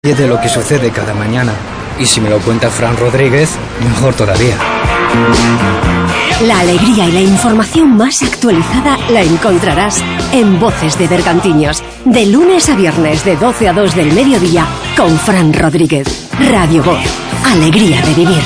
de lo que sucede cada mañana. Y si me lo cuenta Fran Rodríguez, mejor todavía. La alegría y la información más actualizada la encontrarás en Voces de Bergantiños, de lunes a viernes de 12 a 2 del mediodía, con Fran Rodríguez. Radio Voz, alegría de vivir.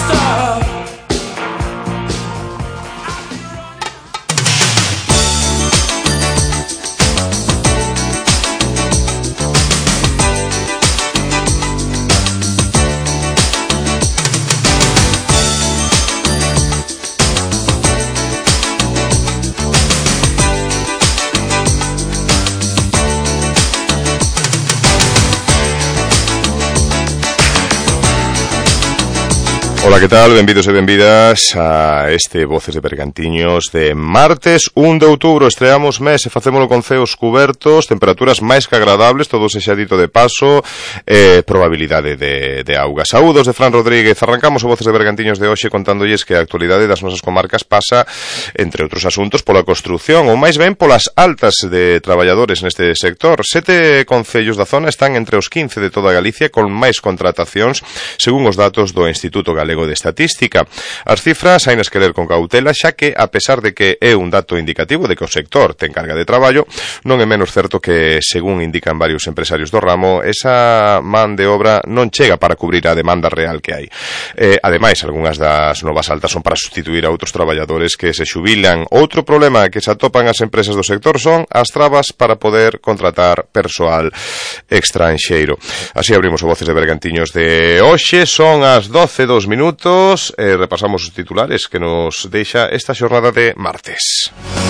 Ola, que tal? Benvidos e benvidas a este Voces de Bergantiños de martes 1 de outubro. Estreamos mes e facémolo con ceos cubertos, temperaturas máis que agradables, todo se xa dito de paso, probabilidade de auga. Saúdos de Fran Rodríguez. Arrancamos o Voces de Bergantiños de hoxe contándolles que a actualidade das nosas comarcas pasa, entre outros asuntos, pola construción, ou máis ben polas altas de traballadores neste sector. 7 concellos da zona están entre os 15 de toda Galicia con máis contratacións, según os datos do Instituto Galego de Estatística. As cifras hainas que ler con cautela, xa que, a pesar de que é un dato indicativo de que o sector ten carga de traballo, non é menos certo que, según indican varios empresarios do ramo, esa man de obra non chega para cubrir a demanda real que hai. Ademais, algunhas das novas altas son para sustituir a outros traballadores que se xubilan. Outro problema que se atopan as empresas do sector son as trabas para poder contratar persoal extranxeiro. Así abrimos o Voces de Bergantiños de hoxe. Son as 12:02 repasamos os titulares que nos deixa esta xornada de martes.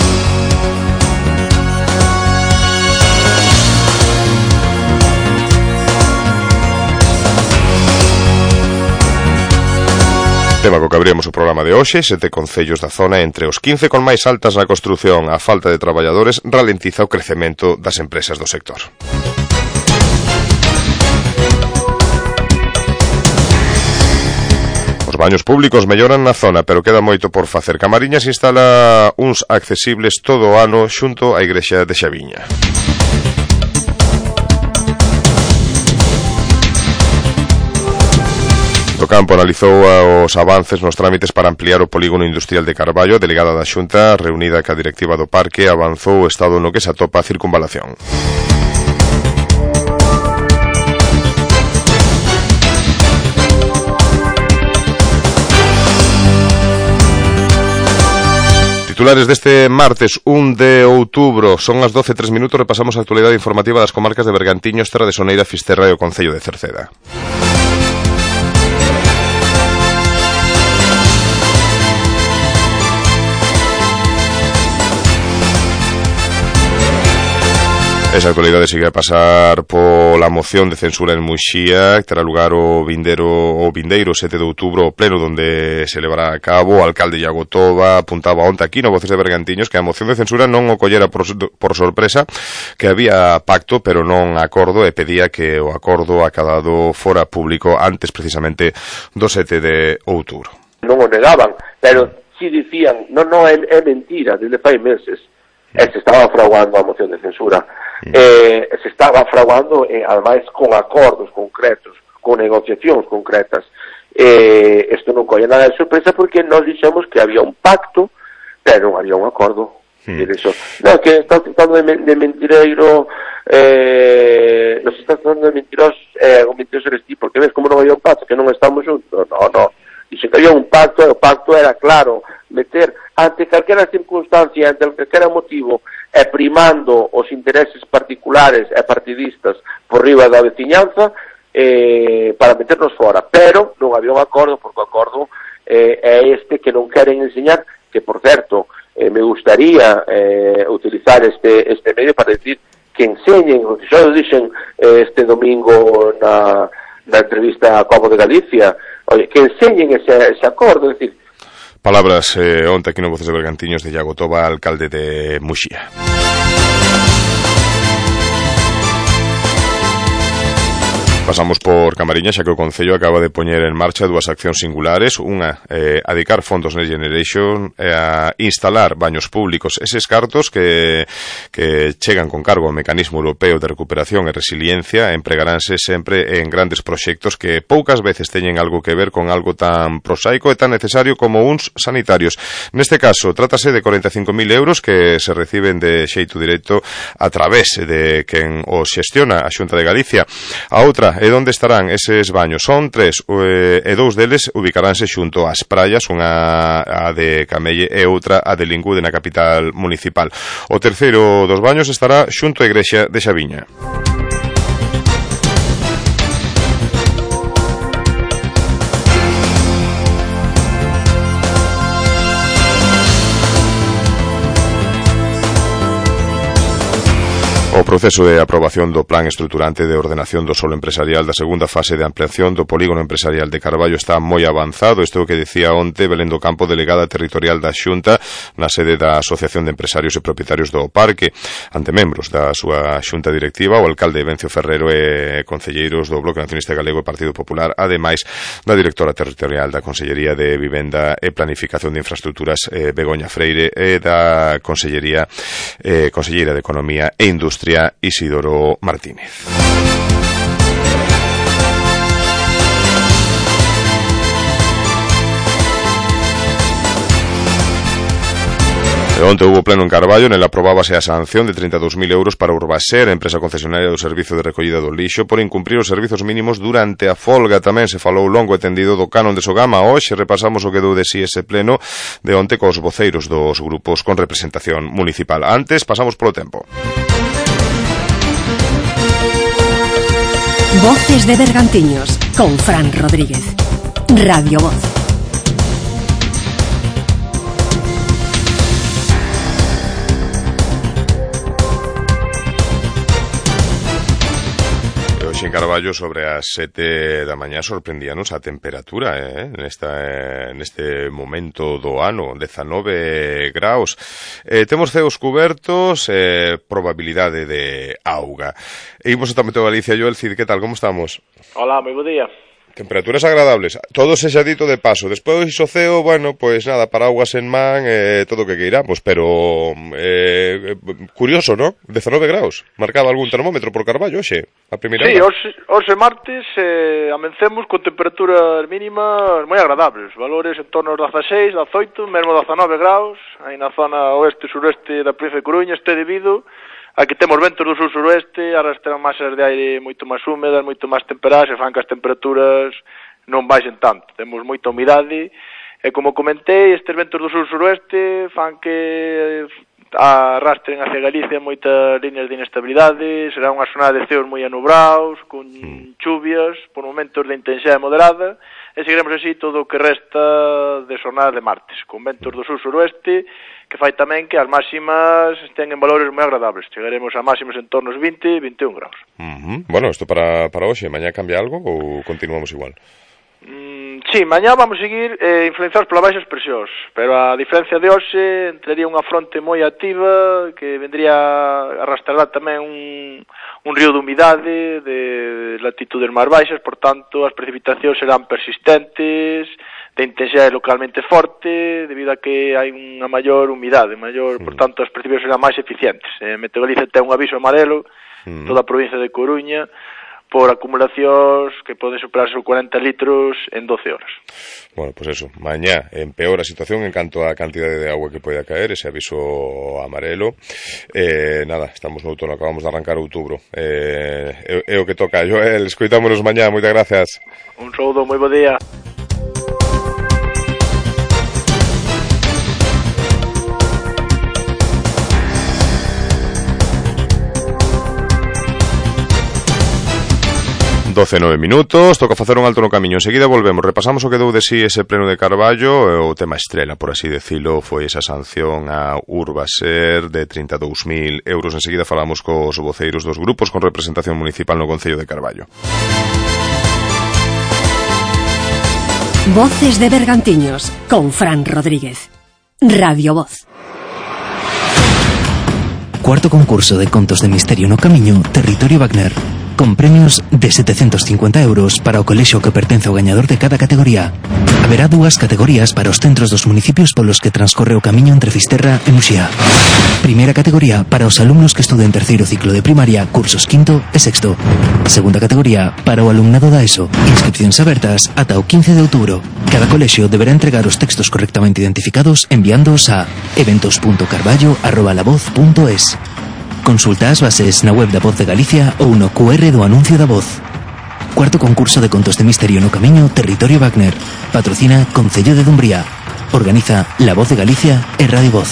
Tema co que abrimos o programa de hoxe. 7 concellos da zona entre os 15 con máis altas na construción. A falta de traballadores ralentiza o crecemento das empresas do sector. Os baños públicos melloran na zona, pero queda moito por facer. Camariñas instala uns accesibles todo o ano xunto á igrexa de Xaviña. Do Campo analizou os avances nos trámites para ampliar o polígono industrial de Carballo. A delegada da Xunta, reunida ca directiva do parque, avanzou o estado no que se atopa a circunvalación. Titulares deste martes 1 de outubro. Son as 12:03, repasamos a actualidade informativa das comarcas de Bergantiños, Terra de Soneira, Fisterra e o concello de Cerceda. Esa actualidade sigue a pasar pola moción de censura en Muxía, que terá lugar o vindeiro 7 de outubro, o pleno donde se levará a cabo. O alcalde Iago Toba apuntaba onte aquí no Voces de Bergantiños que a moción de censura non o collera por sorpresa, que había pacto pero non acordo, e pedía que o acordo acadado fora público antes precisamente do 7 de outubro. Non o negaban, pero si dicían, non é mentira, desde fai meses. Se estaba fraguando a moción de censura. Se estaba fraguando, ademais, con acordos concretos, con negociacións concretas. Isto non colle nada de sorpresa porque nós dixemos que había un pacto, pero non había un acordo. Non, que está tratando de mentireiro, nos está tratando de mentirosos, o mentiroso eres ti, porque ves como non había un pacto, que non estamos juntos. No. Dixen que había un pacto, e o pacto era claro, meter ante calquera circunstancia, ante calquera motivo, e primando os intereses particulares e partidistas por riba da veciñanza, para meternos fora. Pero non había un acordo, porque o acordo é este que non queren enseñar, que, por certo, me gustaría utilizar este medio para decir que enseñen, o que xa dixen este domingo na entrevista a Como de Galicia, que enseñen ese acordo, es decir. Palabras onte aquí no Voces de Bergantiños de Iago Toba, alcalde de Muxía. Pasamos por Camariñas, xa que o Concello acaba de poñer en marcha dúas accións singulares, unha adicar fondos Next Generation a instalar baños públicos. Eses cartos que chegan con cargo ao Mecanismo Europeo de Recuperación e Resiliencia empregaránse sempre en grandes proxectos que poucas veces teñen algo que ver con algo tan prosaico e tan necesario como uns sanitarios. Neste caso, trátase de 45.000 euros que se reciben de xeito directo a través de quen os xestiona a Xunta de Galicia. A outra e onde estarán eses baños son 3 e 2 deles ubicaránse xunto ás praias, unha a de Camelle e outra a de Lingude na capital municipal. O terceiro dos baños estará xunto á igrexa de Xaviña. O proceso de aprobación do Plan Estruturante de Ordenación do Solo Empresarial da segunda fase de ampliación do Polígono Empresarial de Carballo está moi avanzado. Isto é o que dicía onte Belén do Campo, delegada territorial da Xunta, na sede da Asociación de Empresarios e Propietarios do Parque. Ante membros da súa Xunta Directiva, o alcalde Bencio Ferrero e concelleiros do Bloque Nacionalista Galego e Partido Popular, ademais da directora territorial da Consellería de Vivenda e Planificación de Infraestructuras, Begoña Freire, e da Conselleira de Economía e Industria, Isidoro Martínez. Onte houve pleno en Carballo, nel aprobábase a sanción de 32.000 euros para Urbaser, empresa concesionaria do servizo de recollida do lixo, por incumprir os servizos mínimos durante a folga. Tamén se falou longo e tendido do canon de Sogama. Hoxe repasamos o que deu de si ese pleno de onte cos voceiros dos grupos con representación municipal. Antes, pasamos polo tempo. Voces de Bergantiños, con Fran Rodríguez. Radio Voz. En Carballo, sobre as 7 da mañá, sorprendíanos a temperatura neste momento do ano, 19 graus. Temos ceos cubertos, probabilidade de auga. E imos tamén a Galicia. Joel Cid, que tal, como estamos? Hola, moi bo día. Temperaturas agradables, todo se xa dito de paso. Despois o ceo, bueno, pois nada, paraguas en man, todo o que queiramos, pero curioso, ¿no? 19 graus. Marcaba algún termómetro por Carballo hoxe, a primeira hora. Sí, hoxe martes amencemos con temperaturas mínimas moi agradables, valores en torno aos 16, 18, mesmo 19 graus, aí na zona oeste-suroeste da provincia de Coruña, este debido a que temos ventos do sur-suroeste, arrastran masas de aire moito máis húmedas, moito máis temperadas, e fan que as temperaturas non baixen tanto. Temos moita humidade, e como comentei, estes ventos do sur-suroeste fan que arrastren hacia Galicia moitas líneas de inestabilidade, será unha zona de ceos moi anubrados, con chuvias, por momentos de intensidade moderada, e seguiremos así todo o que resta de xornada de martes, con ventos do sur-suroeste, que fai tamén que as máximas estén en valores moi agradables. Chegaremos a máximas en torno aos 20, 21 graus. Bueno, isto para hoxe, mañá cambia algo ou continuamos igual? Sí, mañá vamos seguir influenciados polas baixas presións, pero a diferencia de hoxe entraría unha fronte moi activa que vendría a arrastrar tamén un río de humidade de latitudes máis baixas, por tanto as precipitacións serán persistentes, de intensidade localmente forte, debido a que hai unha maior humidade, por tanto as precipitacións serán máis eficientes. Meteo Galicia ten un aviso amarelo, toda a provincia de Coruña, por acumulacións que poden superar os 40 litros en 12 horas. Bueno, pues eso, mañá empeora a situación en canto a cantidade de agua que poida caer, ese aviso amarelo. Nada, estamos no outono, acabamos de arrancar outubro. É o que toca. Joel, escoitámonos mañá, moitas gracias. Un saúdo, moi bo día. Doce 9 minutos, toca facer un alto no camiño. Enseguida volvemos, repasamos o que deu de si ese pleno de Carballo. O tema estrela, por así decilo, foi esa sanción a Urbaser de 32.000 euros. Enseguida falamos cos voceiros dos grupos con representación municipal no Concello de Carballo. Voces de Bergantiños, con Fran Rodríguez. Radio Voz. Cuarto concurso de contos de misterio no camiño, Territorio Wagner. con premios de 750 euros para o colexio que pertence ao gañador de cada categoría. Haberá 2 categorías para os centros dos municipios polos que transcorre o camiño entre Fisterra e Muxía. Primeira categoría para os alumnos que estuden terceiro ciclo de primaria, cursos quinto e sexto. Segunda categoría para o alumnado da ESO. Inscripcións abertas ata o 15 de outubro. Cada colexio deberá entregar os textos correctamente identificados enviándoos a eventos.carballo@lavoz.es. Consulta as bases na web da Voz de Galicia ou no QR do anuncio da Voz. Cuarto concurso de contos de misterio no camiño Territorio Wagner. Patrocina Concello de Dumbría. Organiza La Voz de Galicia e Radio Voz.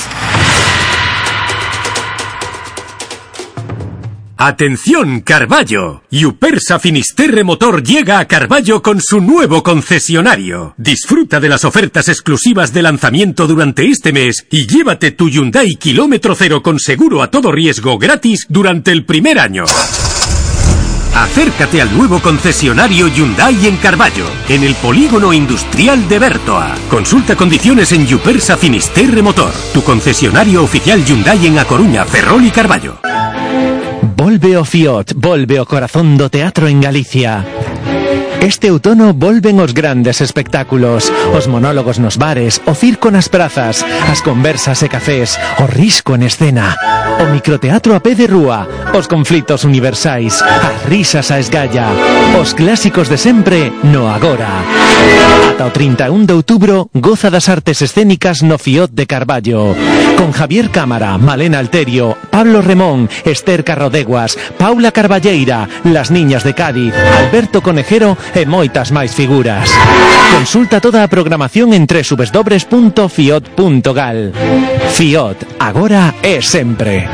¡Atención, Carballo! Yupersa Finisterre Motor llega a Carballo con su nuevo concesionario. Disfruta de las ofertas exclusivas de lanzamiento durante este mes y llévate tu Hyundai kilómetro cero con seguro a todo riesgo gratis durante el primer año. Acércate al nuevo concesionario Hyundai en Carballo, en el polígono industrial de Bertoa. Consulta condiciones en Yupersa Finisterre Motor, tu concesionario oficial Hyundai en A Coruña, Ferrol y Carballo. Volve o Fiot, volve o corazón do teatro en Galicia. Este outono volven os grandes espectáculos, os monólogos nos bares, o circo nas prazas, as conversas e cafés, o risco en escena, o microteatro a pé de rúa, os conflitos universais, as risas a esgalla, os clásicos de sempre no agora. Ata o 31 de outubro, goza das artes escénicas no Fiot de Carballo, con Javier Cámara, Malena Alterio, Pablo Remón, Esther Carrodeguas, Paula Carballeira, Las Niñas de Cádiz, Alberto Conejero e moitas máis figuras. Consulta toda a programación en www.fiot.gal. Fiot, agora e sempre.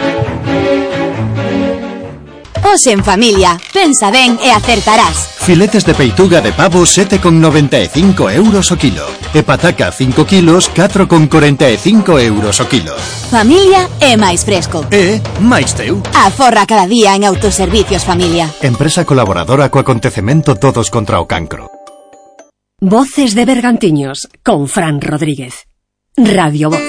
Os en familia, pensa ben e acertarás. Filetes de peituga de pavo 7,95 euros o kilo. E pataca 5 kilos 4,45 euros o kilo. Familia é máis fresco. E máis teu. Aforra cada día en Autoservicios Familia. Empresa colaboradora co acontecemento Todos contra o Cancro. Voces de Bergantiños con Fran Rodríguez. Radio Voz.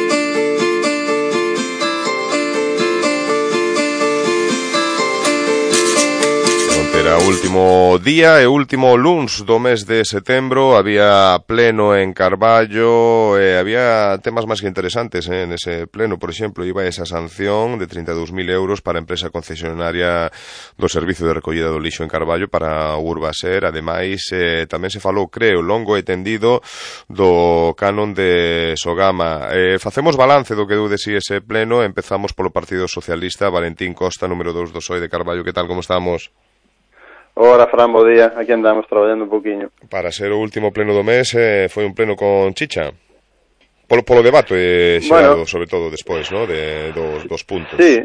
Era o último día e último luns do mes de setembro, había pleno en Carballo e había temas máis que interesantes nese pleno. Por exemplo, iba esa sanción de 32.000 euros para a empresa concesionaria do servicio de recollida do lixo en Carballo para Urbaser. Ademais, tamén se falou, creo, longo e tendido do canon de Sogama. Facemos balance do que deu de si ese pleno. Empezamos polo Partido Socialista. Valentín Costa, número 2 do PSOE de Carballo. Que tal, como estamos? Ora, Fran, bo día. Aquí andamos traballando un poquinho. Para ser o último pleno do mes, foi un pleno con chicha. Polo debate xerado, sobre todo, despois, ¿no? dos puntos. Sí.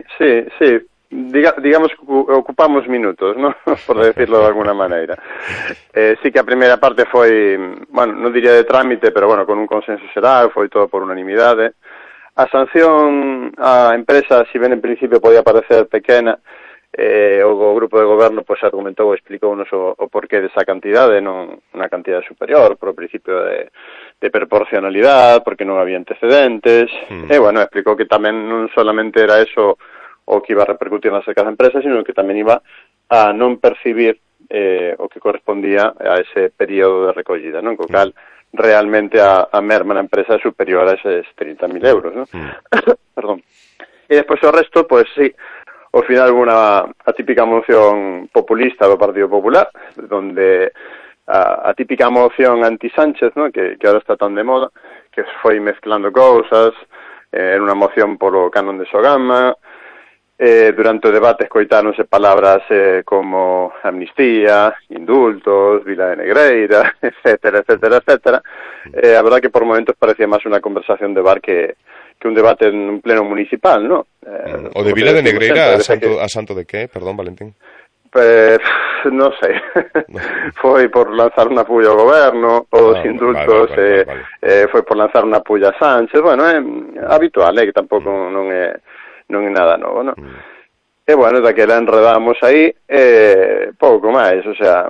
Digamos que ocupamos minutos, ¿no? Por decirlo de alguna maneira. Sí que a primeira parte foi, bueno, non diría de trámite, pero, bueno, con un consenso xeral, foi todo por unanimidade. A sanción á empresa, si ben en principio podía parecer pequena, o grupo de goberno pois argumentou e explicounos o porqué desa cantidade, non unha cantidade superior por o principio de proporcionalidade, porque non había antecedentes, e, bueno, explicou que tamén non solamente era eso o que iba a repercutir nas arcas da empresa, sino que tamén iba a non percibir o que correspondía a ese período de recollida, non? Co cal realmente a merma na empresa é superior a eses 30.000 euros, non? Perdón. E despois o resto, pois sí, ao final hubo a típica moción populista do Partido Popular, donde a típica moción anti-Sánchez, ¿no? que ahora está tan de moda, que foi mezclando cousas, era unha moción polo canon de Sogama, durante o debate escoitáronse palabras como amnistía, indultos, Vila de Negreira, etcétera. A verdad que por momentos parecía máis unha conversación de bar que un debate en un pleno municipal, ¿no? O de Vila de Negreira a santo de qué? Perdón, Valentín. Non sei. Foi por lanzar unha pulla ao goberno, os indultos, vale. Foi por lanzar unha pulla a Sánchez. Bueno, é habitual, que tampouco non é nada novo, ¿no? E, bueno, daquela enredamos aí, pouco máis, o sea,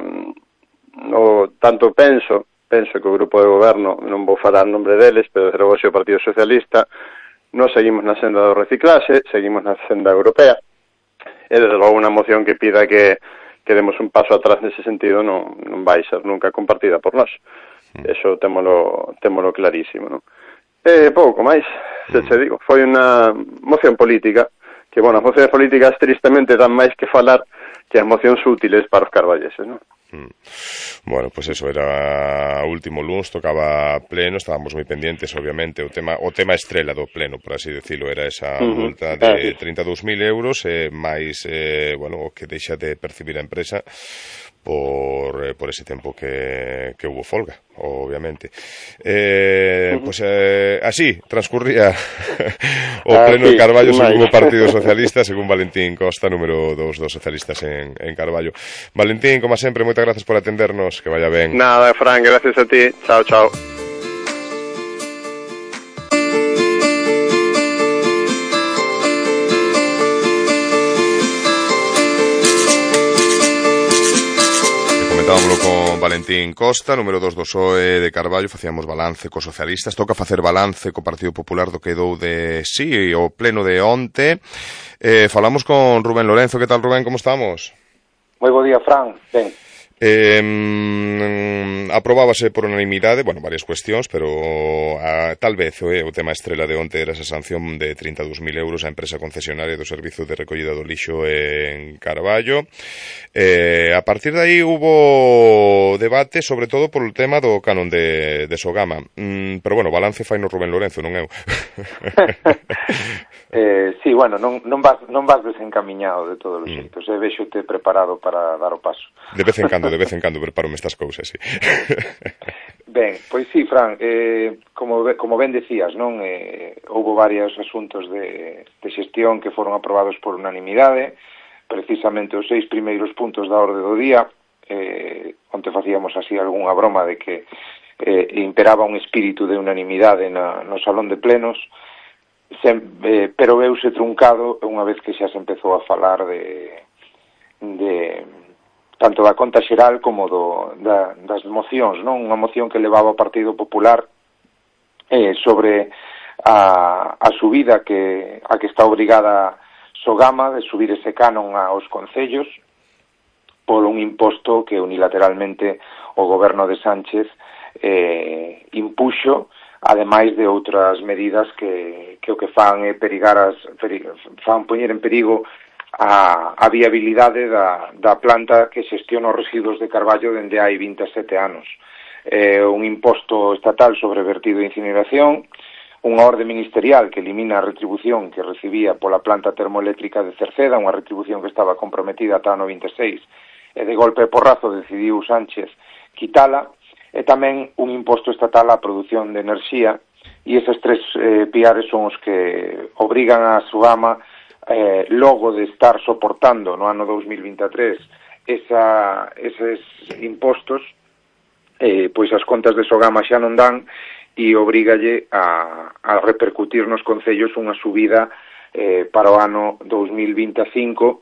tanto penso que o grupo de goberno, non vou falar nombre deles, pero desde logo o Partido Socialista, nos seguimos na senda do reciclaxe, seguimos na senda europea, e desde logo unha moción que pida que demos un paso atrás nese sentido non vai ser nunca compartida por nós. Eso témolo clarísimo, non? Pouco máis, se che digo, foi unha moción política que, bueno, as mocións políticas tristemente dan máis que falar que as mocións útiles para os carballeses, non? Bueno, pues eso era último luns, tocaba pleno, estábamos moi pendientes, obviamente, o tema estrela do pleno, por así decirlo, era esa multa de 32.000 euros, máis, bueno, o que deixa de percibir a empresa por ese tempo que hubo folga, obviamente. Pues así transcurría o pleno de Carballo según o Partido Socialista, según Valentín Costa, número 2 dos socialistas en Carballo. Valentín, como sempre, moitas grazas por atendernos, que vaya ben. Nada, Fran, gracias a ti. Chao, chao. Comentábamoslo con Valentín Costa, número 2 do PSOE de Carballo. Facíamos balance cos socialistas. Toca facer balance co Partido Popular do que dou de sí o pleno de onte. Falamos con Rubén Lorenzo. Que tal, Rubén? Como estamos? Moi bo día, Fran. Ben. Aprobábase por unanimidade, bueno, varias cuestións, pero tal vez o tema estrela de onte era esa sanción de 32.000 euros á empresa concesionaria do servizo de recollida do lixo en Carballo. A partir de aí hubo debate, sobre todo por o tema do canon de Sogama, pero bueno, balance fai no Rubén Lorenzo, non eu. Sí, bueno, non vas desencamiñado de todos os xeitos, véxote preparado para dar o paso. De vez en cando prepárome estas cousas, sí. Ben, pois sí, Fran, como ben decías, non? Houbo varios asuntos de xestión que foron aprobados por unanimidade, precisamente os 6 primeiros puntos da orde do día, onde facíamos así algunha broma de que imperaba un espírito de unanimidade no salón de plenos, pero veuse truncado unha vez que xa se empezou a falar de tanto da conta xeral como das mocións, non? Unha moción que levaba o Partido Popular sobre a subida a que está obrigada Sogama de subir ese canon aos concellos por un imposto que unilateralmente o goberno de Sánchez impuxo, ademais de outras medidas que o que fan é fan poñer en perigo a viabilidade da planta que xestiona os residuos de Carballo dende hai 27 anos. Un imposto estatal sobre vertido e incineración, unha orde ministerial que elimina a retribución que recibía pola planta termoeléctrica de Cerceda, unha retribución que estaba comprometida ata o ano 26, e de golpe e porrazo decidiu Sánchez quitala, e tamén un imposto estatal á produción de enerxía, e eses tres piares son os que obrigan a Sogama, logo de estar soportando no ano 2023 eses impostos, pois as contas de Sogama xa non dan, e obrigalle a repercutir nos concellos unha subida para o ano 2025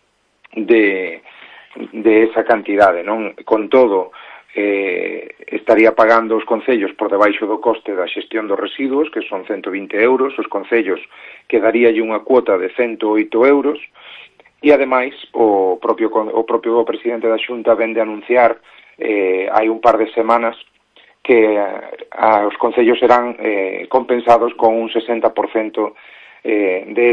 de esa cantidade, non? Con todo, estaría pagando os concellos por debaixo do coste da xestión dos residuos, que son 120 euros, os concellos quedaríalle unha cuota de 108 euros, e ademais o propio presidente da Xunta vende a anunciar hai un par de semanas que os concellos serán compensados con un 60% de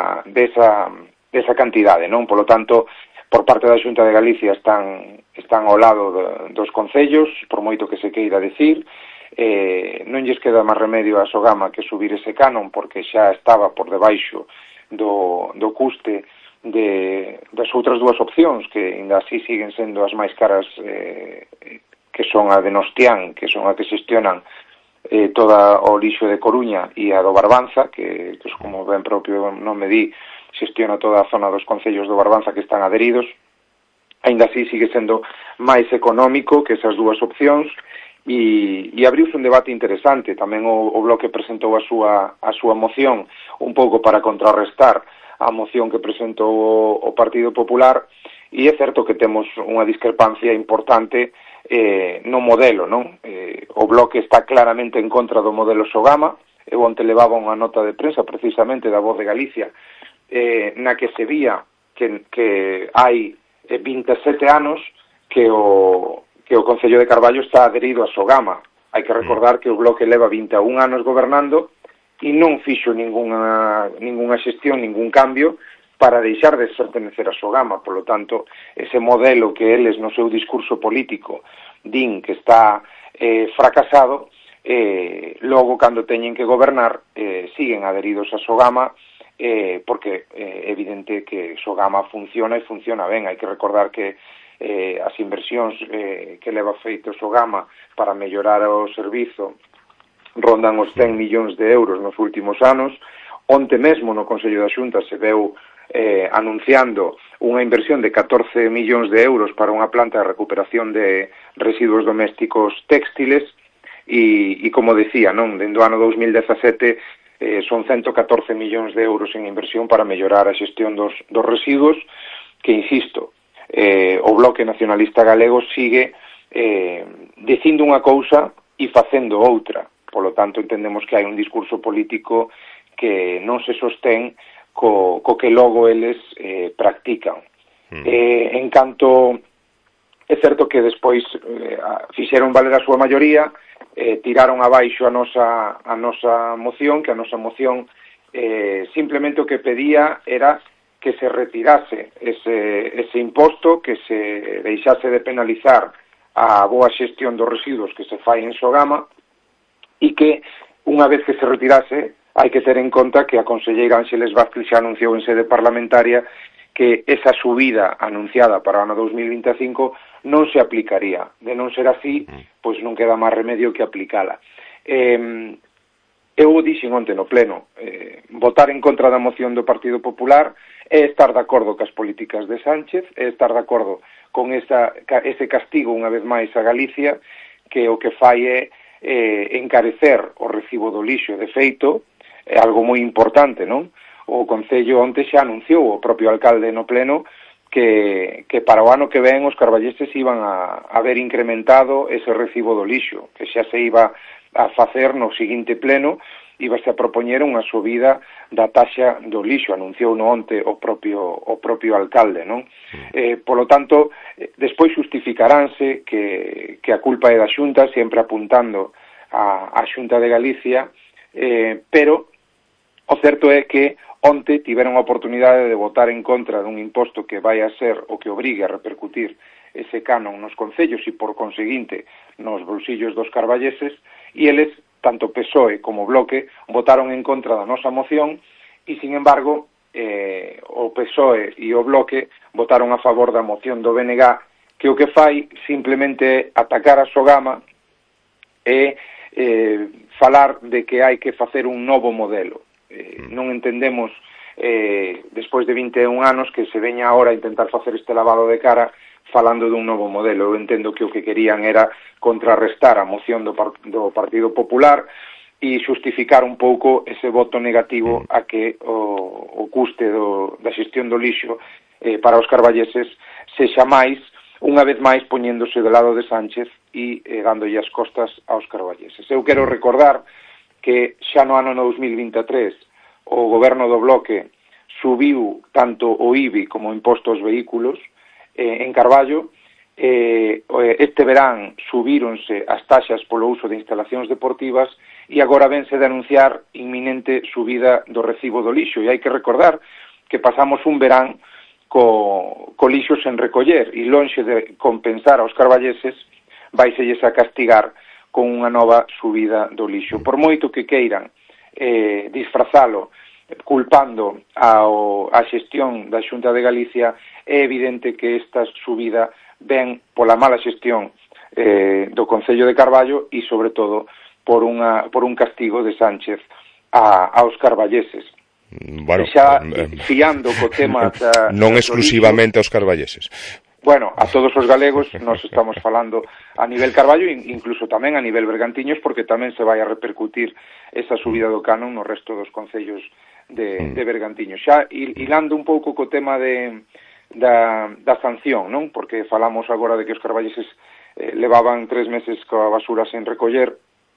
esa cantidade, non? Polo tanto, por parte da Xunta de Galicia están ao lado dos concellos, por moito que se queira decir, non lles queda máis remedio a Sogama que subir ese canon, porque xa estaba por debaixo do custe das outras dúas opcións, que ainda así siguen sendo as máis caras, que son a de Nostián, que son a que xestionan toda o lixo de Coruña, e a do Barbanza, que como ben propio non me di, xestiona toda a zona dos concellos do Barbanza que están adheridos. Ainda así sigue sendo máis económico que esas dúas opcións, e abriuse un debate interesante. Tamén o Bloque presentou a súa moción un pouco para contrarrestar a moción que presentou o Partido Popular, e é certo que temos unha discrepancia importante no modelo, non? O Bloque está claramente en contra do modelo Sogama. Eu onte levaba unha nota de prensa precisamente da Voz de Galicia, na que se vía que que hai 27 anos que o Concello de Carballo está adherido a Sogama. Hai que recordar que o Bloque leva 21 anos gobernando e non fixo ninguna xestión, ningún cambio para deixar de pertenecer a Sogama. Por lo tanto, ese modelo que eles no seu discurso político din que está fracasado, logo, cando teñen que gobernar, siguen adheridos a Sogama, porque é evidente que Sogama funciona e funciona ben. Hai que recordar que as inversións que leva feito Sogama para mellorar o servizo rondan os 100 millóns de euros nos últimos anos. Onte mesmo no Consello da Xunta se veu anunciando unha inversión de 14 millóns de euros para unha planta de recuperación de residuos domésticos téxtiles e como decía, non, dende o ano 2017 son 114 millóns de euros en inversión para mellorar a xestión dos residuos, que, insisto, o Bloque Nacionalista Galego sigue dicindo unha cousa e facendo outra. Por lo tanto, entendemos que hai un discurso político que non se sostén co que logo eles practican. En canto, é certo que despois fixeron valer a súa maioría, tiraron abaixo a nosa moción, que a nosa moción simplemente o que pedía era que se retirase ese imposto, que se deixase de penalizar a boa xestión dos residuos que se fai en Sogama, e que, unha vez que se retirase, hai que ter en conta que a conselleira Ángeles Vázquez xa anunciou en sede parlamentaria que esa subida anunciada para o ano 2025 non se aplicaría. De non ser así, pois non queda máis remedio que aplicala. Eu dixen onte no pleno, votar en contra da moción do Partido Popular é estar de acordo cas políticas de Sánchez, é estar de acordo con ese castigo unha vez máis a Galicia, que o que fai é encarecer o recibo do lixo. De feito, é algo moi importante, non? O Concello onte xa anunciou, o propio alcalde no pleno, que para o ano que ven os carballeses iban a ver incrementado ese recibo do lixo, que xa se iba a facer no seguinte pleno, íbase a propoñer unha subida da taxa do lixo, anunciou no onte o propio alcalde, non? Polo tanto, despois justificaránse que a culpa é da Xunta, sempre apuntando a Xunta de Galicia, pero o certo é que onte tiveron a oportunidade de votar en contra dun imposto que vai a ser o que obrigue a repercutir ese canon nos concellos e, por conseguinte, nos bolsillos dos carballeses, e eles, tanto PSOE como Bloque, votaron en contra da nosa moción e, sin embargo, o PSOE e o Bloque votaron a favor da moción do BNG, que o que fai simplemente atacar a Sogama e falar de que hai que facer un novo modelo. Non entendemos, despois de 21 anos, que se veña agora a intentar facer este lavado de cara falando dun novo modelo. Eu entendo que o que querían era contrarrestar a moción do Partido Popular e justificar un pouco ese voto negativo a que o custe da xestión do lixo para os carballeses sexa máis, unha vez máis poñéndose do lado de Sánchez e dándolle as costas aos carballeses. Eu quero recordar que xa no ano 2023 o goberno do Bloque subiu tanto o IBI como o imposto aos vehículos en Carballo. Este verán subíronse as taxas polo uso de instalacións deportivas e agora vense de anunciar inminente subida do recibo do lixo. E hai que recordar que pasamos un verán co lixo sen recoller e lonxe de compensar aos carballeses vaiselles a castigar con unha nova subida do lixo. Por moito que queiran disfrazalo culpando a xestión da Xunta de Galicia, é evidente que esta subida ven pola mala xestión do Concello de Carballo e, sobre todo, por un castigo de Sánchez aos carballeses. Bueno, xa fiando co tema non exclusivamente aos carballeses. Bueno, a todos os galegos nos estamos falando a nivel Carballo e incluso tamén a nivel Bergantiños, porque tamén se vai a repercutir esa subida do canon no resto dos concellos de Bergantiños. Xa hilando un pouco co tema da sanción, non? Porque falamos agora de que os carballeses levaban 3 meses coa basura sen recoller.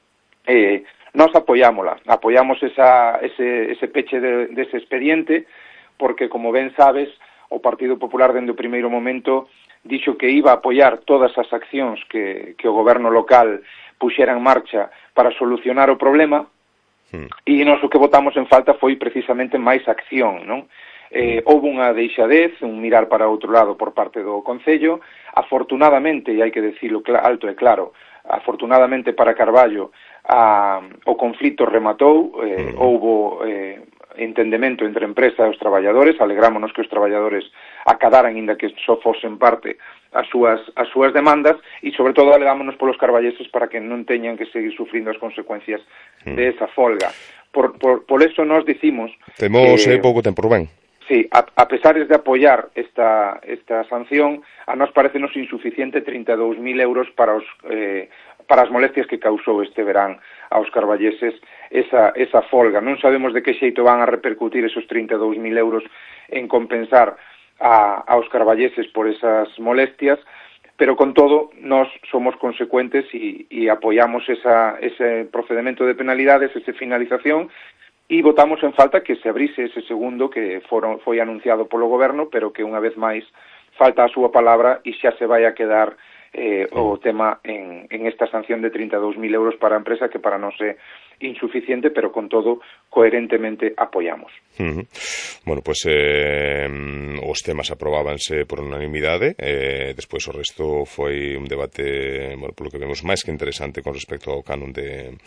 Nós apoiamos ese peche dese expediente, porque, como ben sabes, o Partido Popular dende o primeiro momento dixo que iba a apoiar todas as accións que o goberno local puxera en marcha para solucionar o problema, e nós o que votamos en falta foi precisamente máis acción, non? Houve unha deixadez, un mirar para outro lado por parte do Concello. Afortunadamente, e hai que decirlo alto e claro, afortunadamente para Carballo o conflito rematou, houve entendemento entre a empresa e os traballadores, alegrámonos que os traballadores acadaran, inda que só fosen parte, as súas demandas, e sobre todo alegámonos polos carballeses para que non teñan que seguir sufrindo as consecuencias de esa folga. Por eso nos dicimos... Temos pouco tempo, Rubén. Sí, a pesar de apoiar esta sanción, a nós parecenos insuficiente 32.000 euros para as molestias que causou este verán aos carballeses esa folga. Non sabemos de que xeito van a repercutir esos 32.000 euros en compensar aos carballeses por esas molestias, pero con todo nós somos consecuentes e apoiamos ese procedimento de penalidades, esa finalización, e votamos en falta que se abrise ese segundo que foi anunciado polo goberno, pero que unha vez máis falta a súa palabra e xa se vai a quedar o tema en esta sanción de 32.000 euros para a empresa, que para nós é insuficiente, pero con todo coherentemente apoiamos. Bueno, pois os temas aprobábanse por unanimidade, despois o resto foi un debate, bueno, polo que vemos, máis que interesante con respecto ao canon de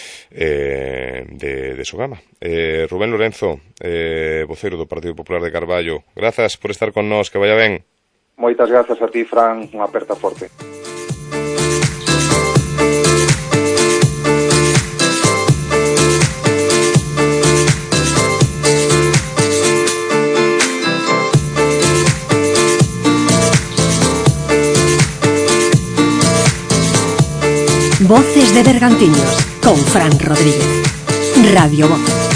Sogama. Rubén Lorenzo, voceiro do Partido Popular de Carballo, grazas por estar con nós, que vaya ben. Moitas grazas a ti, Fran, unha aperta forte. Voces de Bergantiños, con Fran Rodríguez. Radio Voz.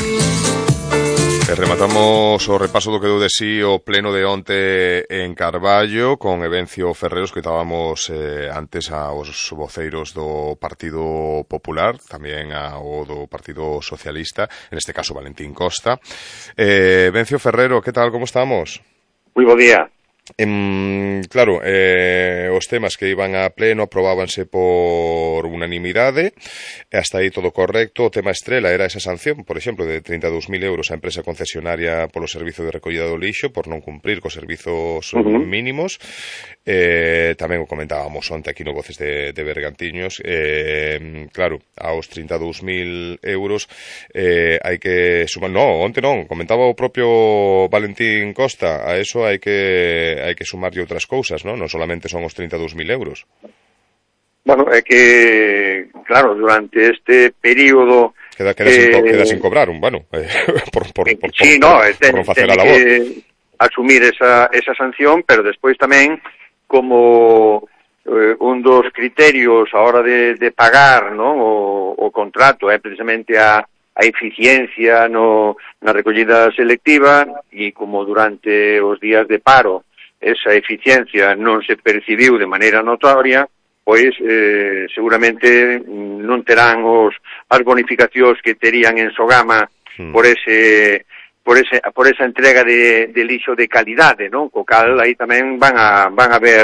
Rematamos o repaso do que deu de sí o pleno de onte en Carballo con Evencio Ferreros, que estábamos antes aos voceiros do Partido Popular, tamén ao do Partido Socialista, en este caso Valentín Costa. Evencio Ferrero, que tal, como estamos? Moi bo día. Claro, os temas que iban a pleno aprobábanse por unanimidade, hasta aí todo correcto. O tema estrela era esa sanción, por exemplo, de 32.000 euros a empresa concesionaria polo servizo de recollida do lixo por non cumprir cos servizos mínimos. Tamén o comentábamos onte aquí no Voces de Bergantiños. Claro, aos 32.000 euros hai que sumar... No, onte non, comentaba o propio Valentín Costa, a eso hai que sumarlle outras cousas, non? Non solamente son os 32.000 euros. Bueno, é que, claro, durante este período... Queda sin cobrar, bueno, por non facer a labor. Que asumir esa sanción, pero despois tamén, como un dos criterios a hora de pagar, non, o contrato é precisamente a eficiencia na recollida selectiva, e como durante os días de paro esa eficiencia non se percibiu de maneira notoria, pois seguramente non terán as bonificacións que terían en Sogama por esa entrega de lixo de calidade, non? Co cal aí tamén van a ver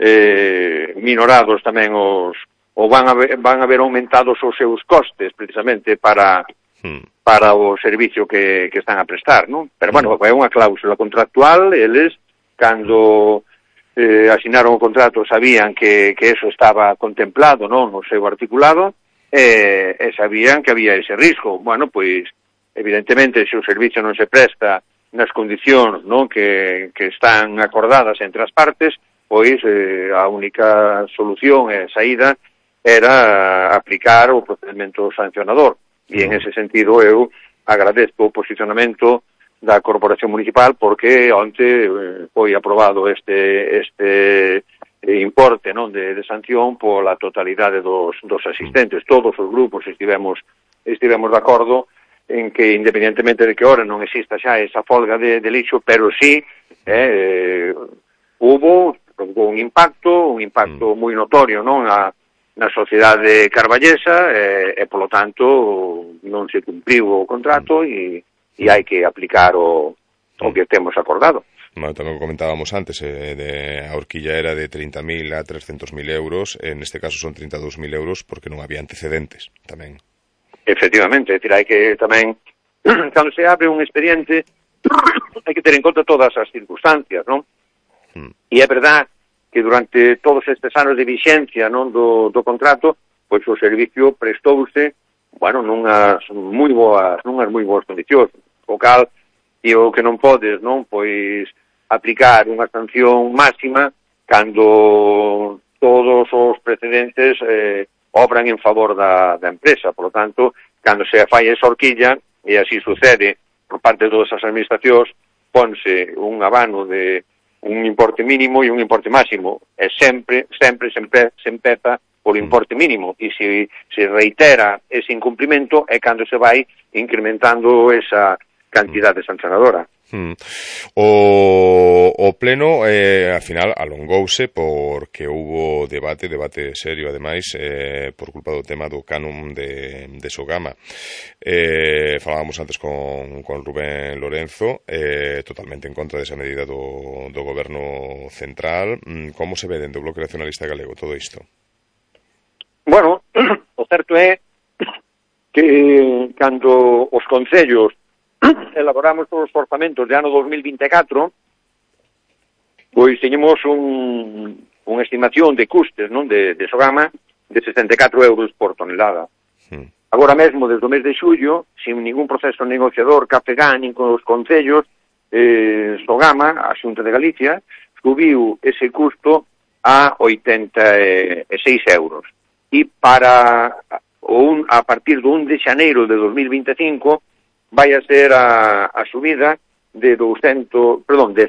minorados tamén ou van a ver aumentados os seus costes precisamente para o servicio que están a prestar, non? Pero, bueno, é unha cláusula contractual, eles, cando asinaron o contrato, sabían que eso estaba contemplado, non, no seu articulado, e sabían que había ese risco. Bueno, pois, evidentemente, se o servicio non se presta nas condicións, non, que están acordadas entre as partes, pois a única solución e saída era aplicar o procedimento sancionador. E en ese sentido eu agradezco o posicionamento da Corporación Municipal, porque onte foi aprobado este importe, non, de sanción pola totalidade dos asistentes. Todos os grupos estivemos de acordo en que, independentemente de que ahora non exista xa esa folga de lixo, pero sí hubo un impacto moi notorio, non, na sociedade carballesa, e polo tanto non se cumpriu o contrato e hai que aplicar o que temos acordado. Bueno, tamén o comentábamos antes, a horquilla era de 30.000 a 300.000 euros, en este caso son 32.000 euros porque non había antecedentes, tamén. Efectivamente, é dicir, hai que tamén, cando se abre un expediente, hai que ter en conta todas as circunstancias, non? E é verdad que durante todos estes anos de vixencia, non, do contrato, pois o servicio prestouse, bueno, nunhas moi boas condicións, o cal, e o que non podes, non, pois aplicar unha sanción máxima cando todos os precedentes obran en favor da empresa. Por lo tanto, cando se fai esa horquilla, e así sucede por parte de todas as administracións, ponse un abano de un importe mínimo e un importe máximo, e sempre se empeza por importe mínimo, e se reitera ese incumprimento é cando se vai incrementando esa cantidade sancionadora. O pleno, al final, alongouse porque hubo debate serio, ademais, por culpa do tema do canon de Sogama. Falábamos antes con Rubén Lorenzo, totalmente en contra desa medida do goberno central. Como se ve dentro do Bloque Nacionalista Galego todo isto? Bueno, o certo é que cando os concellos elaboramos os orzamentos de ano 2024, pois teñemos unha estimación de custes, non, de Sogama de 64 euros por tonelada. Agora mesmo, desde o mes de xullo, sin ningún proceso negociador CAPEGA nin con os concellos, Sogama, a Xunta de Galicia, subiu ese custo a 86 euros. E a partir do 1 de xaneiro de 2025 vai a ser a subida de 108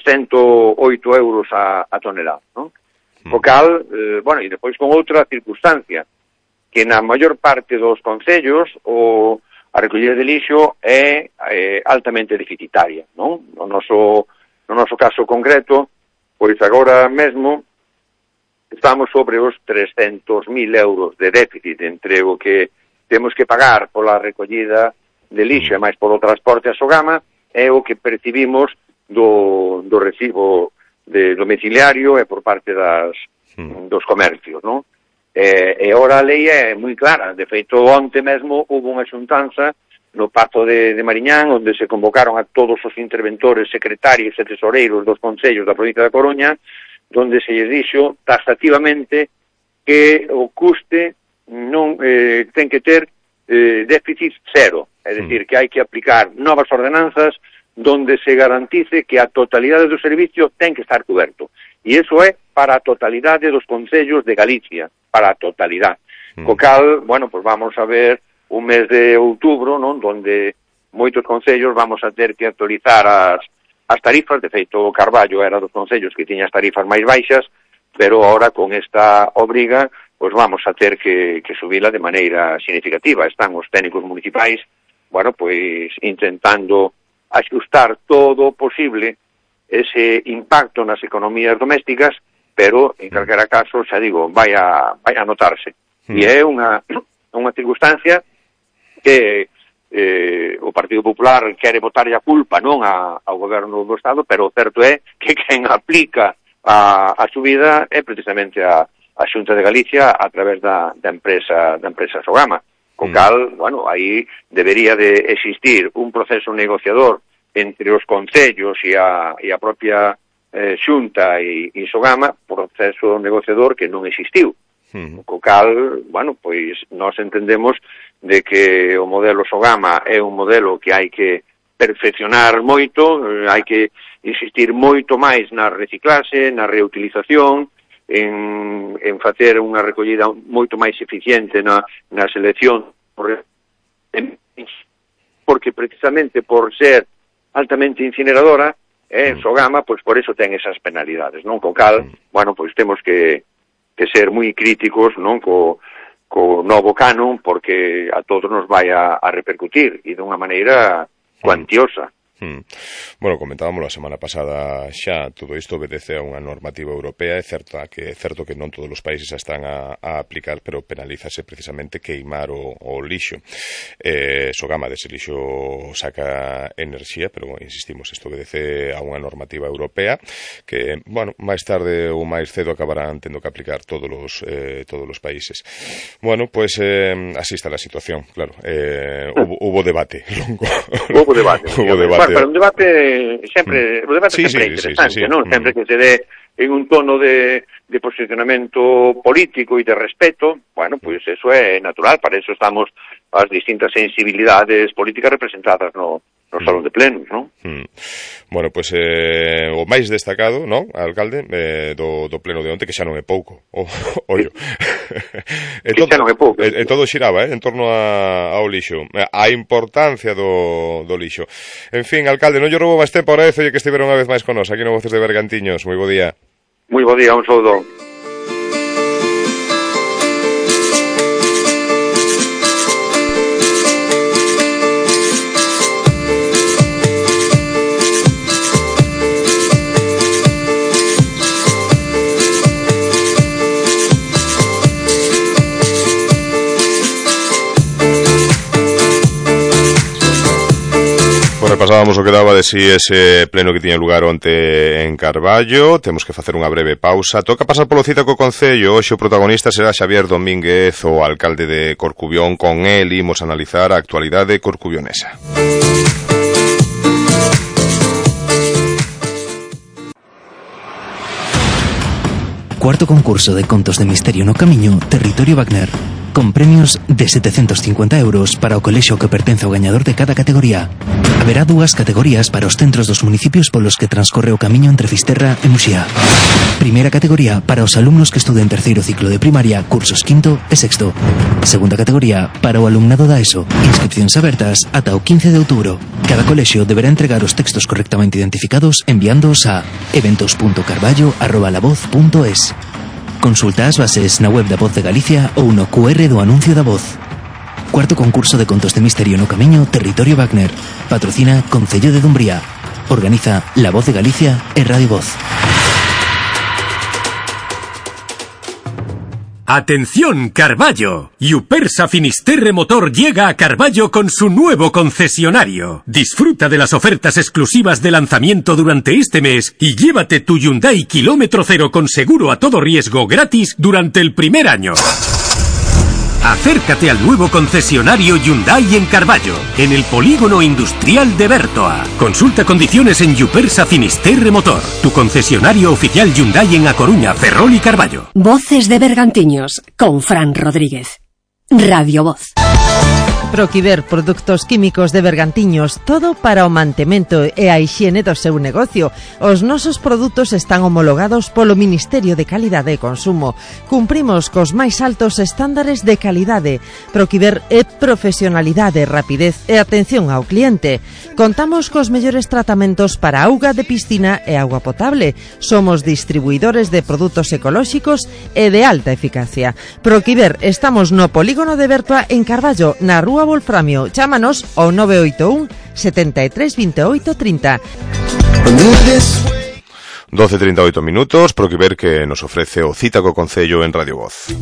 euros a tonelada, non? O cal, bueno, e depois con outra circunstancia, que na maior parte dos concellos a recollida de lixo é altamente deficitaria, non? No noso caso concreto, pois agora mesmo estamos sobre os 300.000 euros de déficit entre o que temos que pagar pola recollida de lixo e máis polo transporte a Sogama é o que percibimos do recibo de domiciliario e por parte dos comercios, non? E ora a lei é moi clara. De feito, onte mesmo houve unha xuntanza no Pazo de Mariñán onde se convocaron a todos os interventores, secretarios e tesoreiros dos concellos da provincia da Coruña, onde se lles dixo taxativamente que o custe non ten que ter déficit cero. É dicir, que hai que aplicar novas ordenanzas donde se garantice que a totalidade do servicio ten que estar coberto. E iso é para a totalidade dos concellos de Galicia, para a totalidade. Co cal, bueno, pues vamos a ver un mes de outubro, non, donde moitos concellos vamos a ter que actualizar as tarifas. De feito, o Carballo era dos concellos que tiña as tarifas máis baixas, pero ahora con esta obriga, pues vamos a ter que subila de maneira significativa. Están os técnicos municipais, bueno, pues intentando axustar todo o posible ese impacto nas economías domésticas, pero en calquera caso, xa digo, vai a notarse. E é unha circunstancia que o Partido Popular quere botarlle a culpa non ao goberno do Estado, pero o certo é que quen aplica a subida é precisamente a Xunta de Galicia a través da empresa Sogama. Co cal, bueno, aí debería de existir un proceso negociador entre os concellos e a propia Xunta e Sogama, proceso negociador que non existiu. Co cal, bueno, pois nós entendemos de que o modelo Sogama é un modelo que hai que perfeccionar moito, hai que insistir moito máis na reciclase, na reutilización, en facer unha recollida moito máis eficiente na selección, porque precisamente por ser altamente incineradora, Sogama, pois por eso ten esas penalidades, non? Co cal, bueno, pois temos que ser moi críticos, non? Co novo canon, porque a todos nos vai a repercutir, e dunha maneira cuantiosa. Bueno, comentábamos a semana pasada xa, todo isto obedece a unha normativa europea, é certo que non todos os países a están a aplicar, pero penalízase precisamente queimar o lixo. Sogama dese lixo saca enerxía, pero insistimos, isto obedece a unha normativa europea que, bueno, máis tarde ou máis cedo acabarán tendo que aplicar todos os países. Bueno, pues así está a situación, claro. Hubo debate longo. Hubo debate. Pero un debate sempre, o debate sempre é interesante, non? Sempre que se dé en un tono de posicionamento político e de respeto, bueno, pois eso é natural, para eso estamos as distintas sensibilidades políticas representadas no salón de plenos, non? Bueno, pois o máis destacado, non, alcalde, do pleno de onte, que xa non é pouco, ollo. Xa non é pouco. E todo xiraba, en torno ao lixo, a importancia do lixo. En fin, alcalde, non lle roubo máis tempo, agradezo que estiveron unha vez máis con nos, aquí no Voces de Bergantiños. Moi bo día. Moi bo día, un saúdo. Repasábamos o que daba de si ese pleno que tiña lugar onte en Carballo. Temos que facer unha breve pausa. Toca pasar polo cita co Concello. Hoxe o protagonista será Xavier Domínguez, o alcalde de Corcubión. Con el imos analizar a actualidade corcubionesa. Cuarto concurso de contos de misterio no camiño, Territorio Wagner, con premios de 750 euros para o colexio que pertence ao gañador de cada categoría. Haberá dúas categorías para os centros dos municipios polos que transcorre o camiño entre Fisterra e Muxía. Primeira categoría para os alumnos que estuden terceiro ciclo de primaria, cursos quinto e sexto. Segunda categoría para o alumnado da ESO. Inscripcións abertas ata o 15 de outubro. Cada colexio deberá entregar os textos correctamente identificados enviándoos a eventos.carballo@lavoz.es. Consulta as bases na web da Voz de Galicia ou no QR do anuncio da Voz. Cuarto concurso de contos de misterio no camiño, Territorio Wagner. Patrocina Concello de Dumbría. Organiza La Voz de Galicia e Radio Voz. ¡Atención, Carballo! Yupersa Finisterre Motor llega a Carballo con su nuevo concesionario. Disfruta de las ofertas exclusivas de lanzamiento durante este mes y llévate tu Hyundai kilómetro cero con seguro a todo riesgo gratis durante el primer año. Acércate al nuevo concesionario Hyundai en Carballo, en el polígono industrial de Bertoa. Consulta condiciones en Yupersa Finisterre Motor, tu concesionario oficial Hyundai en A Coruña, Ferrol y Carballo. Voces de Bergantiños, con Fran Rodríguez. Radio Voz. Proquiver Produtos Químicos de Bergantiños, todo para o mantemento e a hixiene do seu negocio. Os nosos produtos están homologados polo Ministerio de Calidade e Consumo. Cumprimos cos máis altos estándares de calidade. Proquiver é profesionalidade, rapidez e atención ao cliente. Contamos cos mellores tratamentos para auga de piscina e auga potable. Somos distribuidores de produtos ecolóxicos e de alta eficacia. Proquiver, estamos no polígono de Bertoa en Carballo, na Rúa Wolframio. Chámanos ao 981 73 28 30. 12:38 minutos, Proquiver que nos ofrece o cita co Concello en Radio Voz.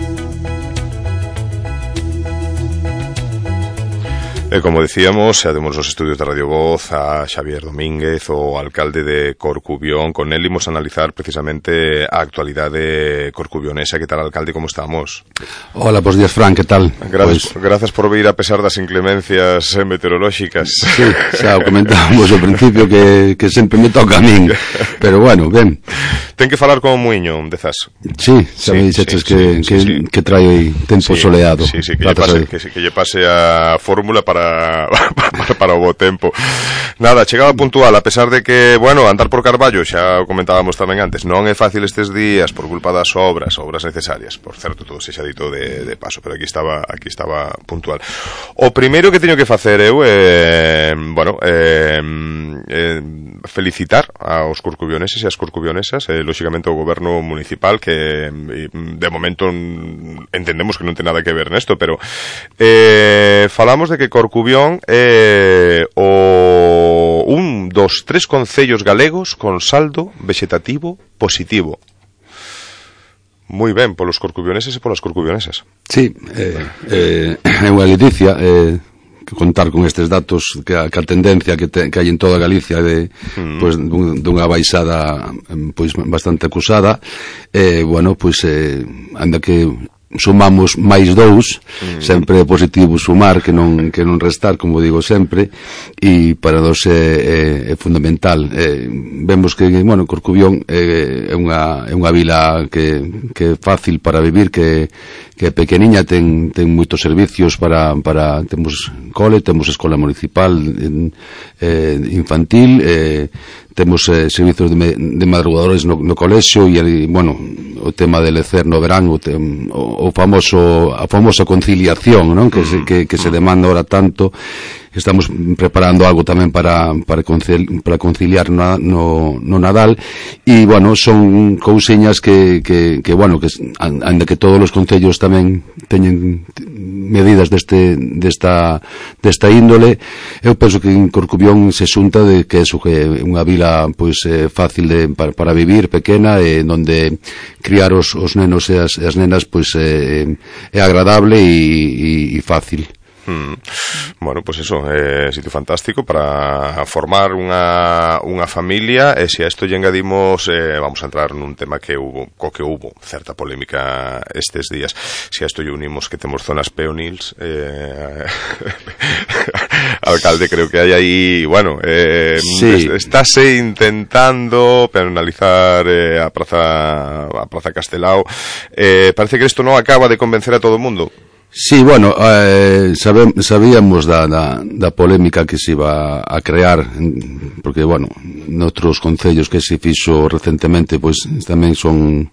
E como decíamos, xa temos os estudios de Radio Voz a Xavier Domínguez, o alcalde de Corcubión. Con él imos analizar precisamente a actualidade corcubionesa. Que tal, alcalde, como estamos? Hola, bos días, Fran, que tal? Gracias por vir a pesar das inclemencias meteorolóxicas. Sí, xa o comentábamos ao principio que sempre me toca a min, pero bueno, ben. Ten que falar con o Muiño, dezas. Sí, xa me dixetes que traio aí tempo soleado. Sí, que lle pase a fórmula para o bo tempo. Nada, chegada puntual, a pesar de que, bueno, andar por Carballo, xa o comentábamos tamén antes, non é fácil estes días por culpa das obras necesarias. Por certo, todo se xa dito de paso, pero aquí estaba puntual. O primeiro que teño que facer eu felicitar aos corcubioneses e as corcubionesas, lóxicamente ao goberno municipal, que de momento entendemos que non ten nada que ver nesto, pero falamos de que Corcubión é un dos 3 concellos galegos con saldo vegetativo positivo. Moi ben, polos corcubioneses e polas corcubionesas. Sí, é unha ledicia contar con estes datos, que a tendencia que hai en toda Galicia de pois dunha baixada pois bastante acusada, bueno, pois anda que sumamos máis 2, sempre é positivo sumar que non restar, como digo sempre, e para nós é fundamental. Vemos que, bueno, Corcubión é unha vila que é fácil para vivir, que é pequeniña, ten moitos servicios temos cole, temos escola municipal infantil, temos servizos de madrugadores no colexio, e, bueno, o tema de lecer no verán, a famosa conciliación, non? Que se demanda ahora tanto. Estamos preparando algo tamén para conciliar no Nadal, e, bueno, son cousiñas que bueno, que ainda que todos os concellos tamén teñen medidas desta índole, eu penso que en Corcubión se xunta de que é unha vila pois fácil para vivir, pequena, onde criar os nenos e as nenas pois é agradable e fácil. Bueno, pues eso, sitio fantástico para formar unha familia, e se a isto lle engadimos, vamos a entrar nun tema que hubo certa polémica estes días. Se a isto lle unimos que temos zonas peonils, alcalde, creo que hai aí, bueno, sí, estáse intentando penalizar a Praza Castelao. Parece que isto non acaba de convencer a todo o mundo. Sí, bueno, sabíamos da polémica que se iba a crear, porque, bueno, noutros concellos que se fixo recentemente, pois tamén son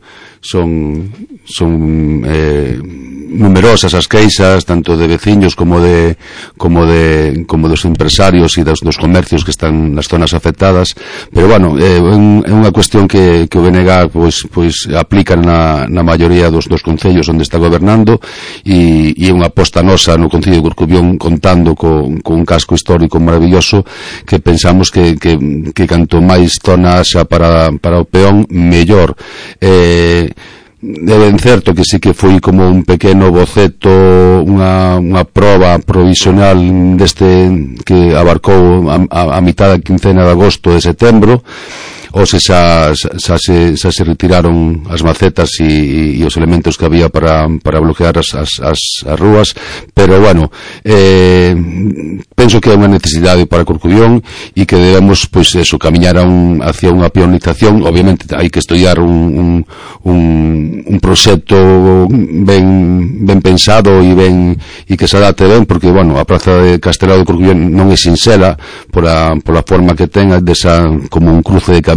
numerosas as queixas, tanto de veciños como dos empresarios e dos comercios que están nas zonas afectadas, pero, bueno, é unha cuestión que o BNG pois aplica na maioría dos concellos onde está gobernando, e é unha aposta nosa no Concello de Corcubión, contando con un casco histórico maravilloso, que pensamos que canto máis zona xa para o peón, mellor. É ben certo que sí que foi como un pequeno boceto, unha proba provisional deste que abarcou a mitad da quincena de agosto e setembro, ou se xa se retiraron as macetas e os elementos que había para bloquear as rúas, pero, bueno, penso que é unha necesidade para Corcubión e que debemos, pois, eso, camiñar hacia unha peonización. Obviamente hai que estudiar un proxecto ben pensado e que se adapte ben, porque, bueno, a Praza de Castelao de Corcubión non é sinxela pola forma que ten, como un cruce de camiños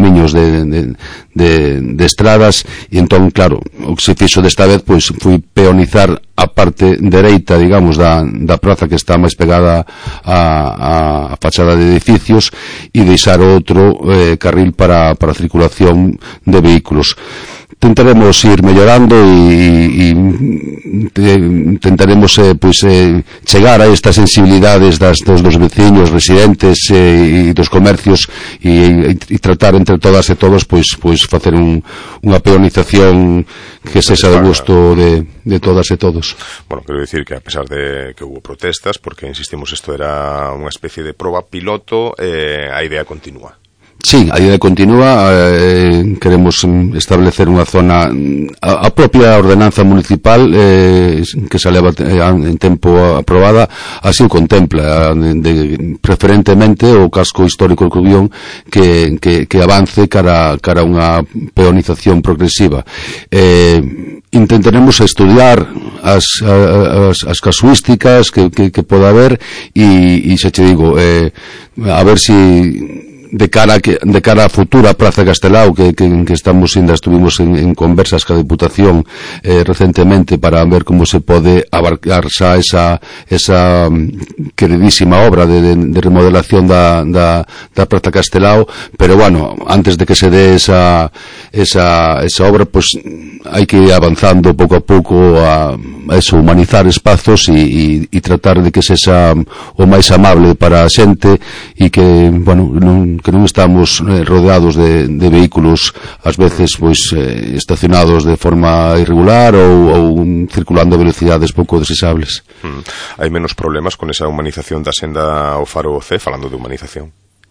de estradas, e entón, claro, o que se fixo desta vez pois foi peonizar a parte dereita, digamos, da praza, que está máis pegada a fachada de edificios, e deixar outro carril para a circulación de vehículos. Tentaremos ir mellorando e tentaremos chegar a estas sensibilidades dos veciños, residentes e dos comercios, e tratar entre todas e todos pois facer unha peonización que sexa de gusto de todas e todos. Bueno, quero dicir que a pesar de que hubo protestas, porque insistimos, isto era unha especie de proba piloto, a idea continúa. Sí, a idea continúa. Queremos establecer unha zona, a propia ordenanza municipal que se leva en tempo aprobada así o contempla, preferentemente o casco histórico de Corcubión que avance cara a unha peonización progresiva. Intentaremos estudiar as casuísticas que poda haber, e xa te digo, a ver si de cara a futura Praza Castelao, que estuvimos en conversas ca Deputación recentemente, para ver como se pode abarcar xa esa queridísima obra de remodelación da Praza Castelao. Pero, bueno, antes de que se dé esa obra, pois hai que ir avanzando pouco a pouco eso, humanizar espazos e tratar de que sexa o máis amable para a xente e que, bueno, que non estamos rodeados de vehículos ás veces pois estacionados de forma irregular ou circulando a velocidades pouco deseables. Hai menos problemas con esa humanización da senda ao Faro C, falando de humanización?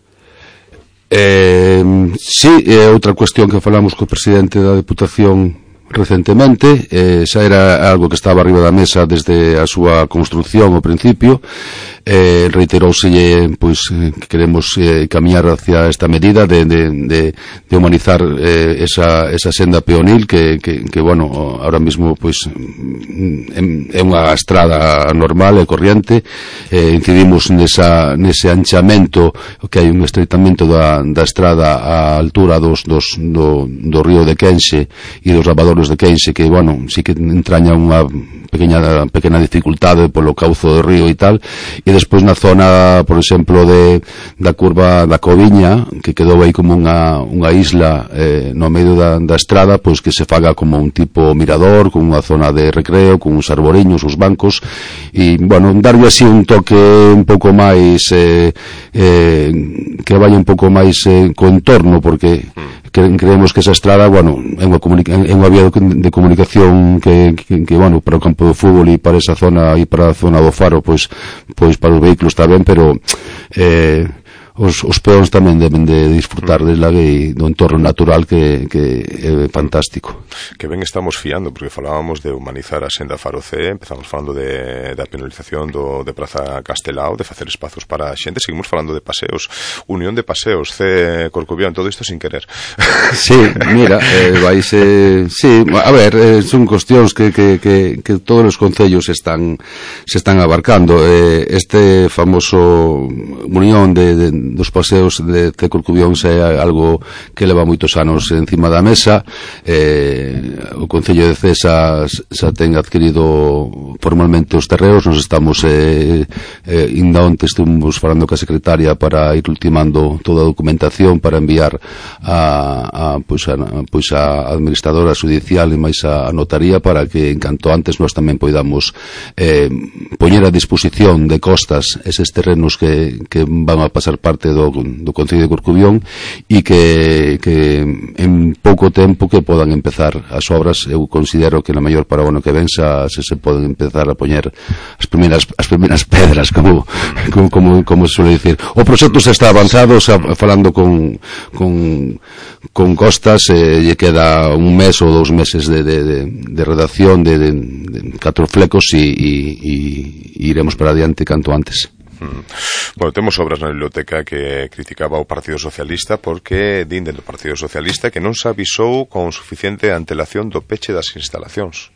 Sí, é outra cuestión que falamos co presidente da Deputación recentemente, xa era algo que estaba arriba da mesa desde a súa construcción ao principio. Reiterouselle pois que queremos camiñar hacia esta medida de humanizar esa senda peonil que bueno, ahora mismo pois é unha estrada normal e corriente. Incidimos nese anchamento, que hai un estreitamento da estrada á altura do río de Quenxe e dos lavadores de Quenxe, que bueno, sí que entraña unha pequena dificultade polo cauzo do río e tal. E despois na zona, por exemplo, da curva da Coviña, que quedou aí como unha isla no medio da estrada, pois que se faga como un tipo mirador, con unha zona de recreo, con uns arboriños, uns bancos, e, bueno, darlle así un toque un pouco máis que vaya un pouco máis co entorno, porque creemos que esa estrada, bueno, é unha vía de comunicación que bueno, para o campo de fútbol e para esa zona e para a zona do Faro, pois para os vehículos está ben, pero os peóns tamén deben de disfrutar do entorno natural que é fantástico. Que ben estamos fiando, porque falábamos de humanizar a senda Faro C, empezamos falando da penalización de Praza Castelao, de facer espazos para a xente, seguimos falando de paseos, Unión de Paseos, C Corcubión, todo isto sin querer. Sí, mira, sí, a ver, son cuestións que todos os concellos se están abarcando. Este famoso Unión dos paseos de Corcubión é algo que leva moitos anos encima da mesa. O Concello de Cesa xa ten adquirido formalmente os terreos. Nos estamos inda onte estuvimos falando ca secretaria para ir ultimando toda a documentación para enviar a administradora judicial e máis a notaría, para que en canto antes nós tamén poidamos poñer a disposición de costas eses terrenos que van a pasar parte do Concello de Corcubión e que en pouco tempo que podan empezar as obras. Eu considero que na maior para o ano que ven xa se poden empezar a poñer as primeiras pedras, como se suele dicir. O proxecto xa está avanzado, xa falando con costas, lle queda un mes ou 2 meses de redacción de 4 flecos e iremos para adiante canto antes. Bueno, temos obras na biblioteca que criticaba o Partido Socialista porque din do Partido Socialista que non se avisou con suficiente antelación do peche das instalacións.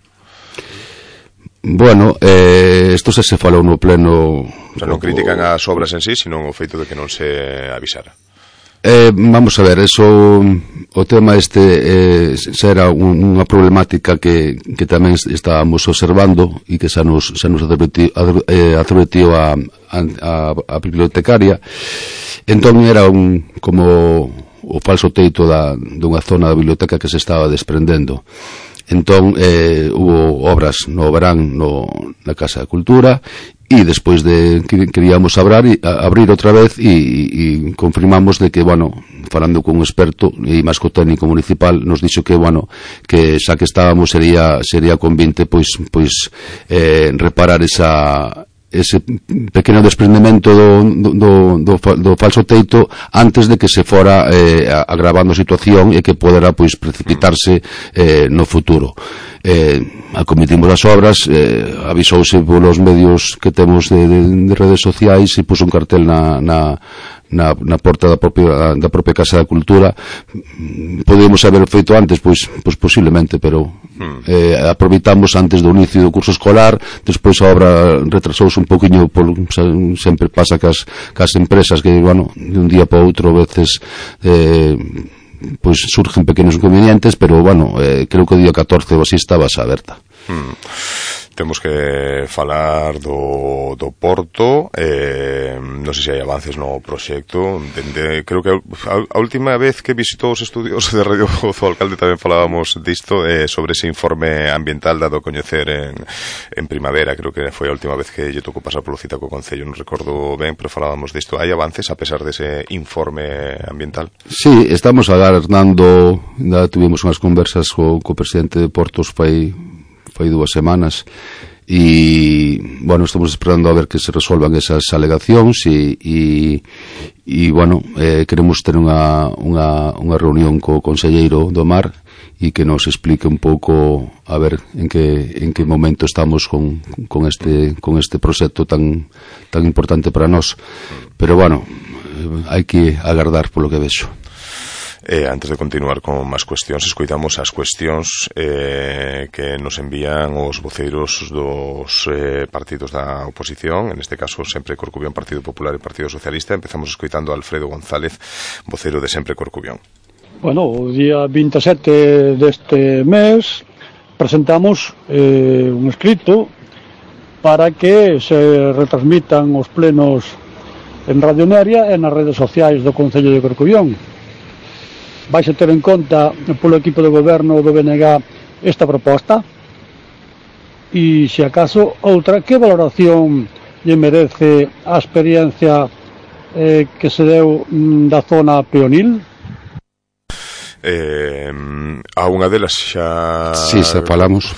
Bueno, isto se falou no pleno. O sea, non critican as obras en sí, sino o feito de que non se avisara. Vamos a ver, eso, o tema xa era unha problemática que tamén estábamos observando e que xa nos advertiu a bibliotecaria. Entón era como o falso teito dunha zona da biblioteca que se estaba desprendendo. Entón hubo obras no verán na Casa de Cultura e despois queríamos abrir outra vez e confirmamos de que, bueno, falando con un experto e máis co técnico municipal, nos dixo que, bueno, que xa que estábamos sería convinte pois reparar ese pequeno desprendemento do falso teito antes de que se fora agravando a situación e que podera pois precipitarse no futuro. Acometimos as obras, avisouse polos medios que temos de redes sociais e puso un cartel na porta da propia Casa da Cultura. Podemos haber feito antes, pois posiblemente, pero aproveitamos antes do inicio do curso escolar. Despois a obra retrasouse un poquinho, sempre pasa cas empresas que, bueno, de un día para outro a veces pois surgen pequenos inconvenientes, pero, bueno, creo que o día 14 ou así estaba xa aberta. temos que falar do Porto, non sei se hai avances no proxecto. Creo que a última vez que visitou os estudios de Radio Voz o alcalde tamén falábamos disto, sobre ese informe ambiental dado a coñecer en primavera. Creo que foi a última vez que lle tocou pasar polo cita co Concello, non recordo ben, pero falábamos disto. Hai avances a pesar dese informe ambiental? Sí, estamos agardando, tuvimos unhas conversas co presidente de Portos fai 2 semanas e, bueno, estamos esperando a ver que se resolvan esas alegacións e bueno, queremos ter unha reunión co conselleiro do Mar e que nos explique un pouco a ver en que momento estamos con este proxecto tan importante para nós. Pero, bueno, hai que agardar polo que vexo. Antes de continuar con máis cuestións, escoitamos as cuestións que nos envían os voceiros dos partidos da oposición, en este caso Sempre Corcubión, Partido Popular e Partido Socialista. Empezamos escoitando a Alfredo González, vocero de Sempre Corcubión. Bueno, o día 27 deste mes presentamos un escrito para que se retransmitan os plenos en Radio Neria e nas redes sociais do Concello de Corcubión. Vais a ter en conta polo equipo de goberno do BNG esta proposta e, se acaso, outra, que valoración lle merece a experiencia que se deu da zona peonil? A unha delas xa falábamos,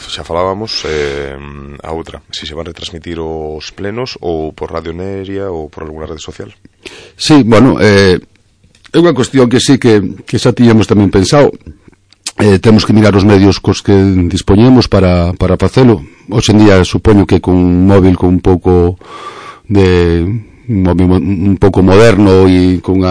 a outra, se se van retransmitir os plenos ou por Radio Neria ou por alguna rede social. Sí, bueno, é unha cuestión que sí que xa tiñamos tamén pensado. Temos que mirar os medios cos que dispoñemos para facelo. Hoxe en día supoño que con un móvil con un pouco moderno e con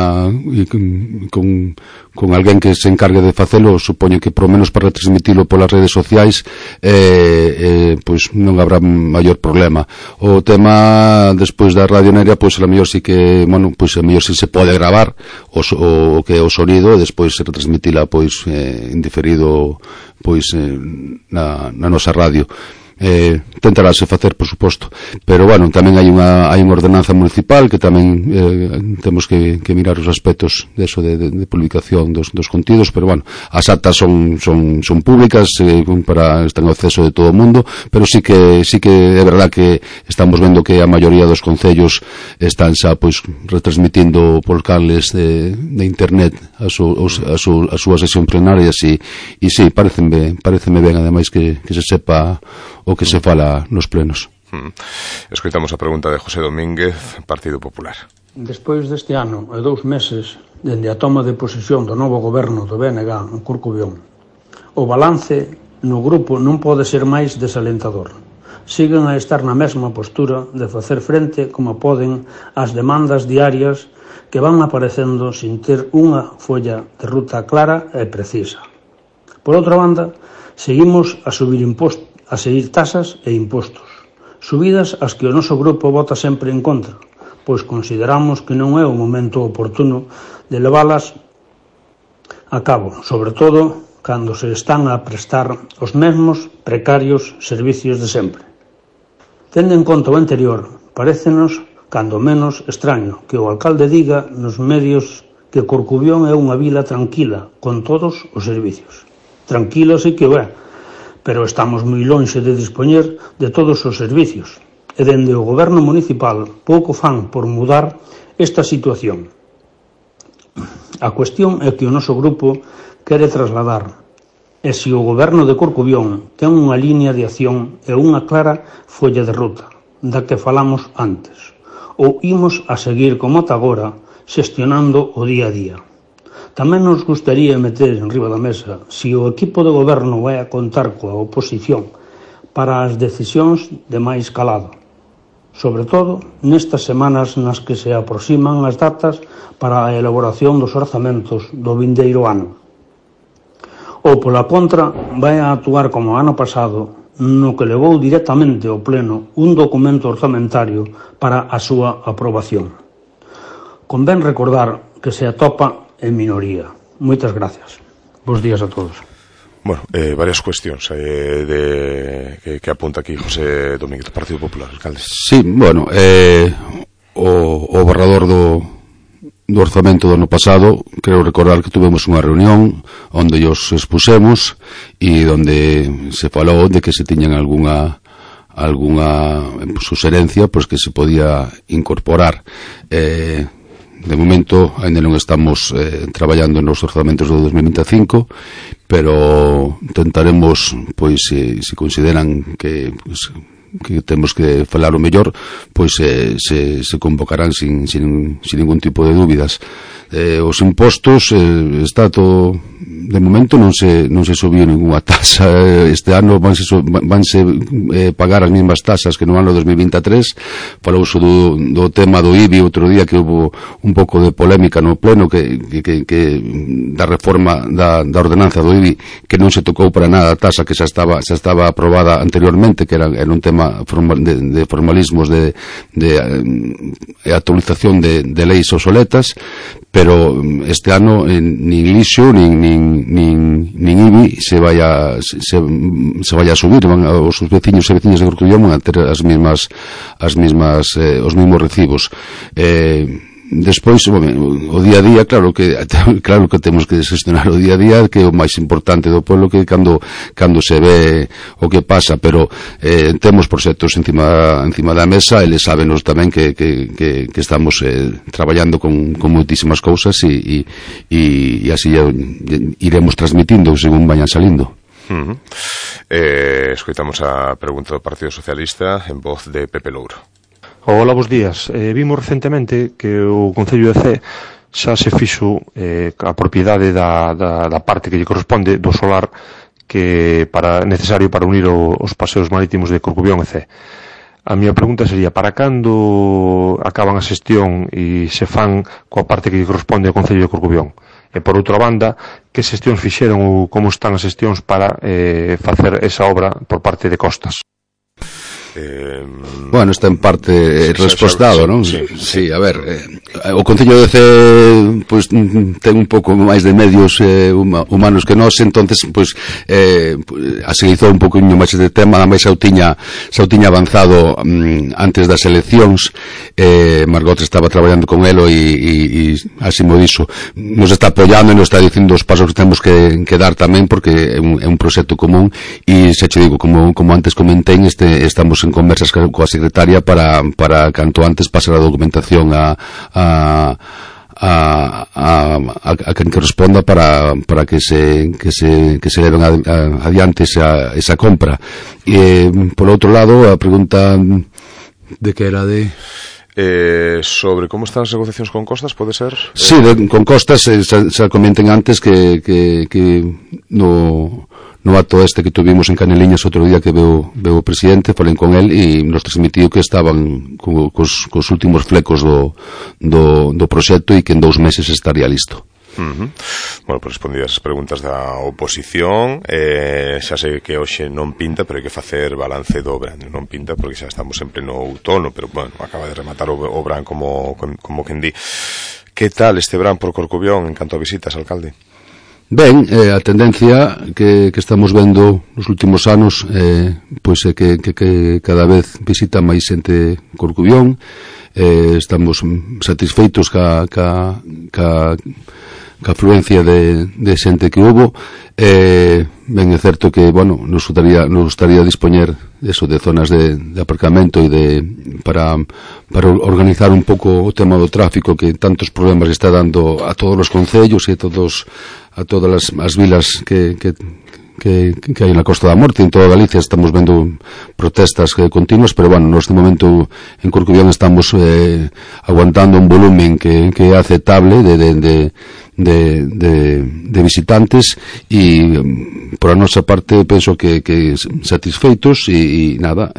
alguén que se encargue de facelo, supoño que por lo menos para retransmitilo polas redes sociais pois non habrá maior problema. O tema despois da Radio Neria, pois a mellor sí que, bueno, pois a mellor sí se pode gravar o que é o sonido e despois se retransmitila pois indiferido pois na nosa radio. Tentarase facer, por suposto, pero bueno, tamén hai unha ordenanza municipal que tamén temos que mirar os aspectos de publicación dos contidos, pero bueno, as actas son públicas, están ao acceso de todo o mundo, pero sí que é verdad que estamos vendo que a maioría dos concellos están xa pois retransmitindo por canles de internet a súa sesión plenaria e sí, pareceme ben, ademais que se sepa o que se fala nos plenos. Escoitamos a pregunta de José Domínguez, Partido Popular. Despois deste ano e 2 meses dende a toma de posesión do novo goberno do BNG en Corcubión, o balance no grupo non pode ser máis desalentador. Siguen a estar na mesma postura de facer frente como poden ás demandas diarias que van aparecendo sin ter unha folla de ruta clara e precisa. Por outra banda, seguimos a subir impostos, a seguir tasas e impostos, subidas as que o noso grupo vota sempre en contra, pois consideramos que non é o momento oportuno de leválas a cabo, sobre todo cando se están a prestar os mesmos precarios servicios de sempre. Tendo en conta o anterior, parécenos cando menos extraño que o alcalde diga nos medios que Corcubión é unha vila tranquila con todos os servicios. Tranquilo sí que o é, pero estamos moi lonxe de dispoñer de todos os servicios e dende o goberno municipal pouco fan por mudar esta situación. A cuestión é que o noso grupo quere trasladar e se o goberno de Corcubión ten unha liña de acción e unha clara folla de ruta da que falamos antes ou imos a seguir como ata agora xestionando o día a día. Tamén nos gustaría meter en riba da mesa se o equipo de goberno vai a contar coa oposición para as decisións de máis calado, sobre todo nestas semanas nas que se aproximan as datas para a elaboración dos orzamentos do vindeiro ano. Ou, pola contra, vai a actuar como ano pasado, no que levou directamente ao pleno un documento orzamentario para a súa aprobación. Convén recordar que se atopa en minoría. Moitas gracias. Bos días a todos. Bueno, varias cuestións que apunta aquí José Domínguez do Partido Popular, alcalde. Sí, bueno, o borrador do orzamento do ano pasado, creo recordar que tuvemos unha reunión onde os expusemos e onde se falou de que se tiñan algunha suxerencia pois que se podía incorporar. De momento ainda non estamos traballando nos orzamentos do 2025, pero tentaremos, pois, se consideran que temos que falar o mellor, pois se convocarán sin ningún tipo de dúbidas. Os impostos está todo, de momento non se subiu ninguna tasa. Este ano vanse pagar as mesmas tasas que no ano 2023. Falouse do tema do IBI outro día, que houve un pouco de polémica no pleno que da reforma da ordenanza do IBI, que non se tocou para nada a tasa que xa estaba aprobada anteriormente, que era un tema de formalismos de actualización de leis obsoletas. Pero este ano nin lixo nin IBI se vai a subir. Os veciños e veciñas de Corcubión van a ter os mesmos recibos. Despois, o día a día, claro que temos que gestionar o día a día, que é o máis importante do pueblo, que cando se ve o que pasa, pero temos proxectos encima da mesa. Eles sábenos tamén que estamos traballando con moitísimas cousas e así iremos transmitindo según vayan salindo. Escoitamos a pregunta do Partido Socialista en voz de Pepe Louro. Hola, bos días. Vimos recentemente que o Concello de Cee xa se fixo a propiedade da parte que lle corresponde do solar que necesario para unir os paseos marítimos de Corcubión e Cee. A miña pregunta sería, para cando acaban a xestión e se fan coa parte que lle corresponde ao Concello de Corcubión? E por outra banda, que xestións fixeron ou como están as xestións para facer esa obra por parte de Costas? Bueno, está en parte respostado, non? Sí, a ver, o Concello de Cee pois ten un pouco máis de medios humanos que nós, entonces pois aselizou un pouquinho máis este tema. Ademais xa o tiña avanzado antes das eleccións. Margot estaba traballando con elo e así mo dixo, nos está apoiando e nos está dicindo os pasos que temos que dar tamén, porque é un proxecto común. E xa che digo, como antes comentei, estamos en conversas coa secretaria para canto antes pasar a documentación a quen corresponda para que se leven adiante esa compra. E por outro lado, a pregunta de que era de... sobre como están as negociacións con Costas, pode ser? Sí, con Costas xa comenten antes que no acto que tuvimos en Caneliñas outro día, que veo o presidente, falei con el e nos transmitiu que estaban cos últimos flecos do proxecto e que en 2 meses estaría listo. Bueno, pues respondidas as preguntas da oposición. Xa sei que hoxe non pinta, pero hai que facer balance do verán. Non pinta porque xa estamos en pleno outono, pero bueno, acaba de rematar o verán como quen di. Que tal este verán por Corcubión en canto a visitas, alcalde? Ben, a tendencia que estamos vendo nos últimos anos pois é que cada vez visita máis xente Corcubión. Estamos satisfeitos ca afluencia de xente que houbo. Ben, é certo que, bueno, nos gustaría dispoñer eso de zonas de aparcamento e para organizar un pouco o tema do tráfico, que tantos problemas está dando a todos os concellos e a todas as vilas que hai na Costa da Morte. En toda Galicia estamos vendo protestas continuas, pero bueno, neste momento en Corcubión estamos aguantando un volumen que é aceptable de visitantes e por a nosa parte penso que satisfeitos e nada,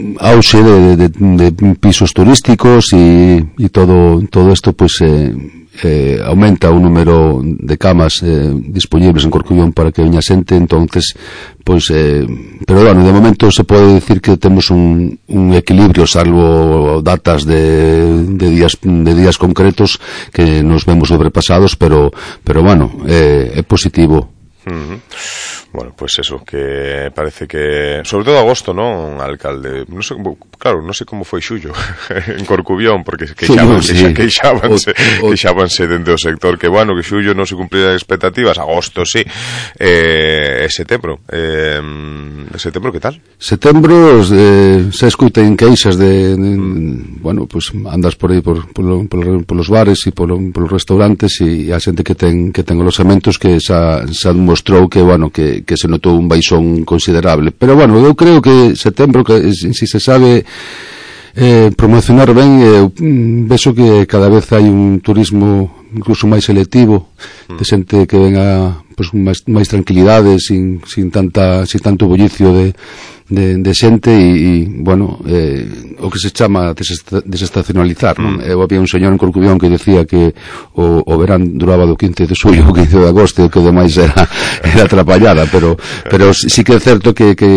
auxe de pisos turísticos e todo isto pois é aumenta o número de camas disponibles en Corcubión para que veña xente, entonces pois, pero bueno, de momento se pode decir que temos un equilibrio, salvo datas de días concretos que nos vemos sobrepasados, pero bueno, é positivo. Bueno, pues eso, que parece que sobre todo agosto, ¿no? Alcalde, no sé, claro, non sei como foi xullo en Corcubión, porque queixábanse dentro do sector que, bueno, que xullo non se cumplían expectativas, agosto sí, setembro, que tal? Setembro, se escuiten queixas bueno, pues andas por aí polos bares e polos restaurantes e a xente que ten alojamentos que xa mostrou que, bueno, que se notou un baixón considerable, pero bueno, eu creo que setembro, que si se sabe promocionar ben, vexo que cada vez hai un turismo incluso máis selectivo, de xente que venga pues, máis tranquilidade, sin tanto bullicio de xente e bueno, o que se chama desestacionalizar, non? Eu había un señor en Corcubión que decía que o verán duraba do 15 de xullo ao 15 de agosto e o que demais era atrapallada, pero sí que é certo que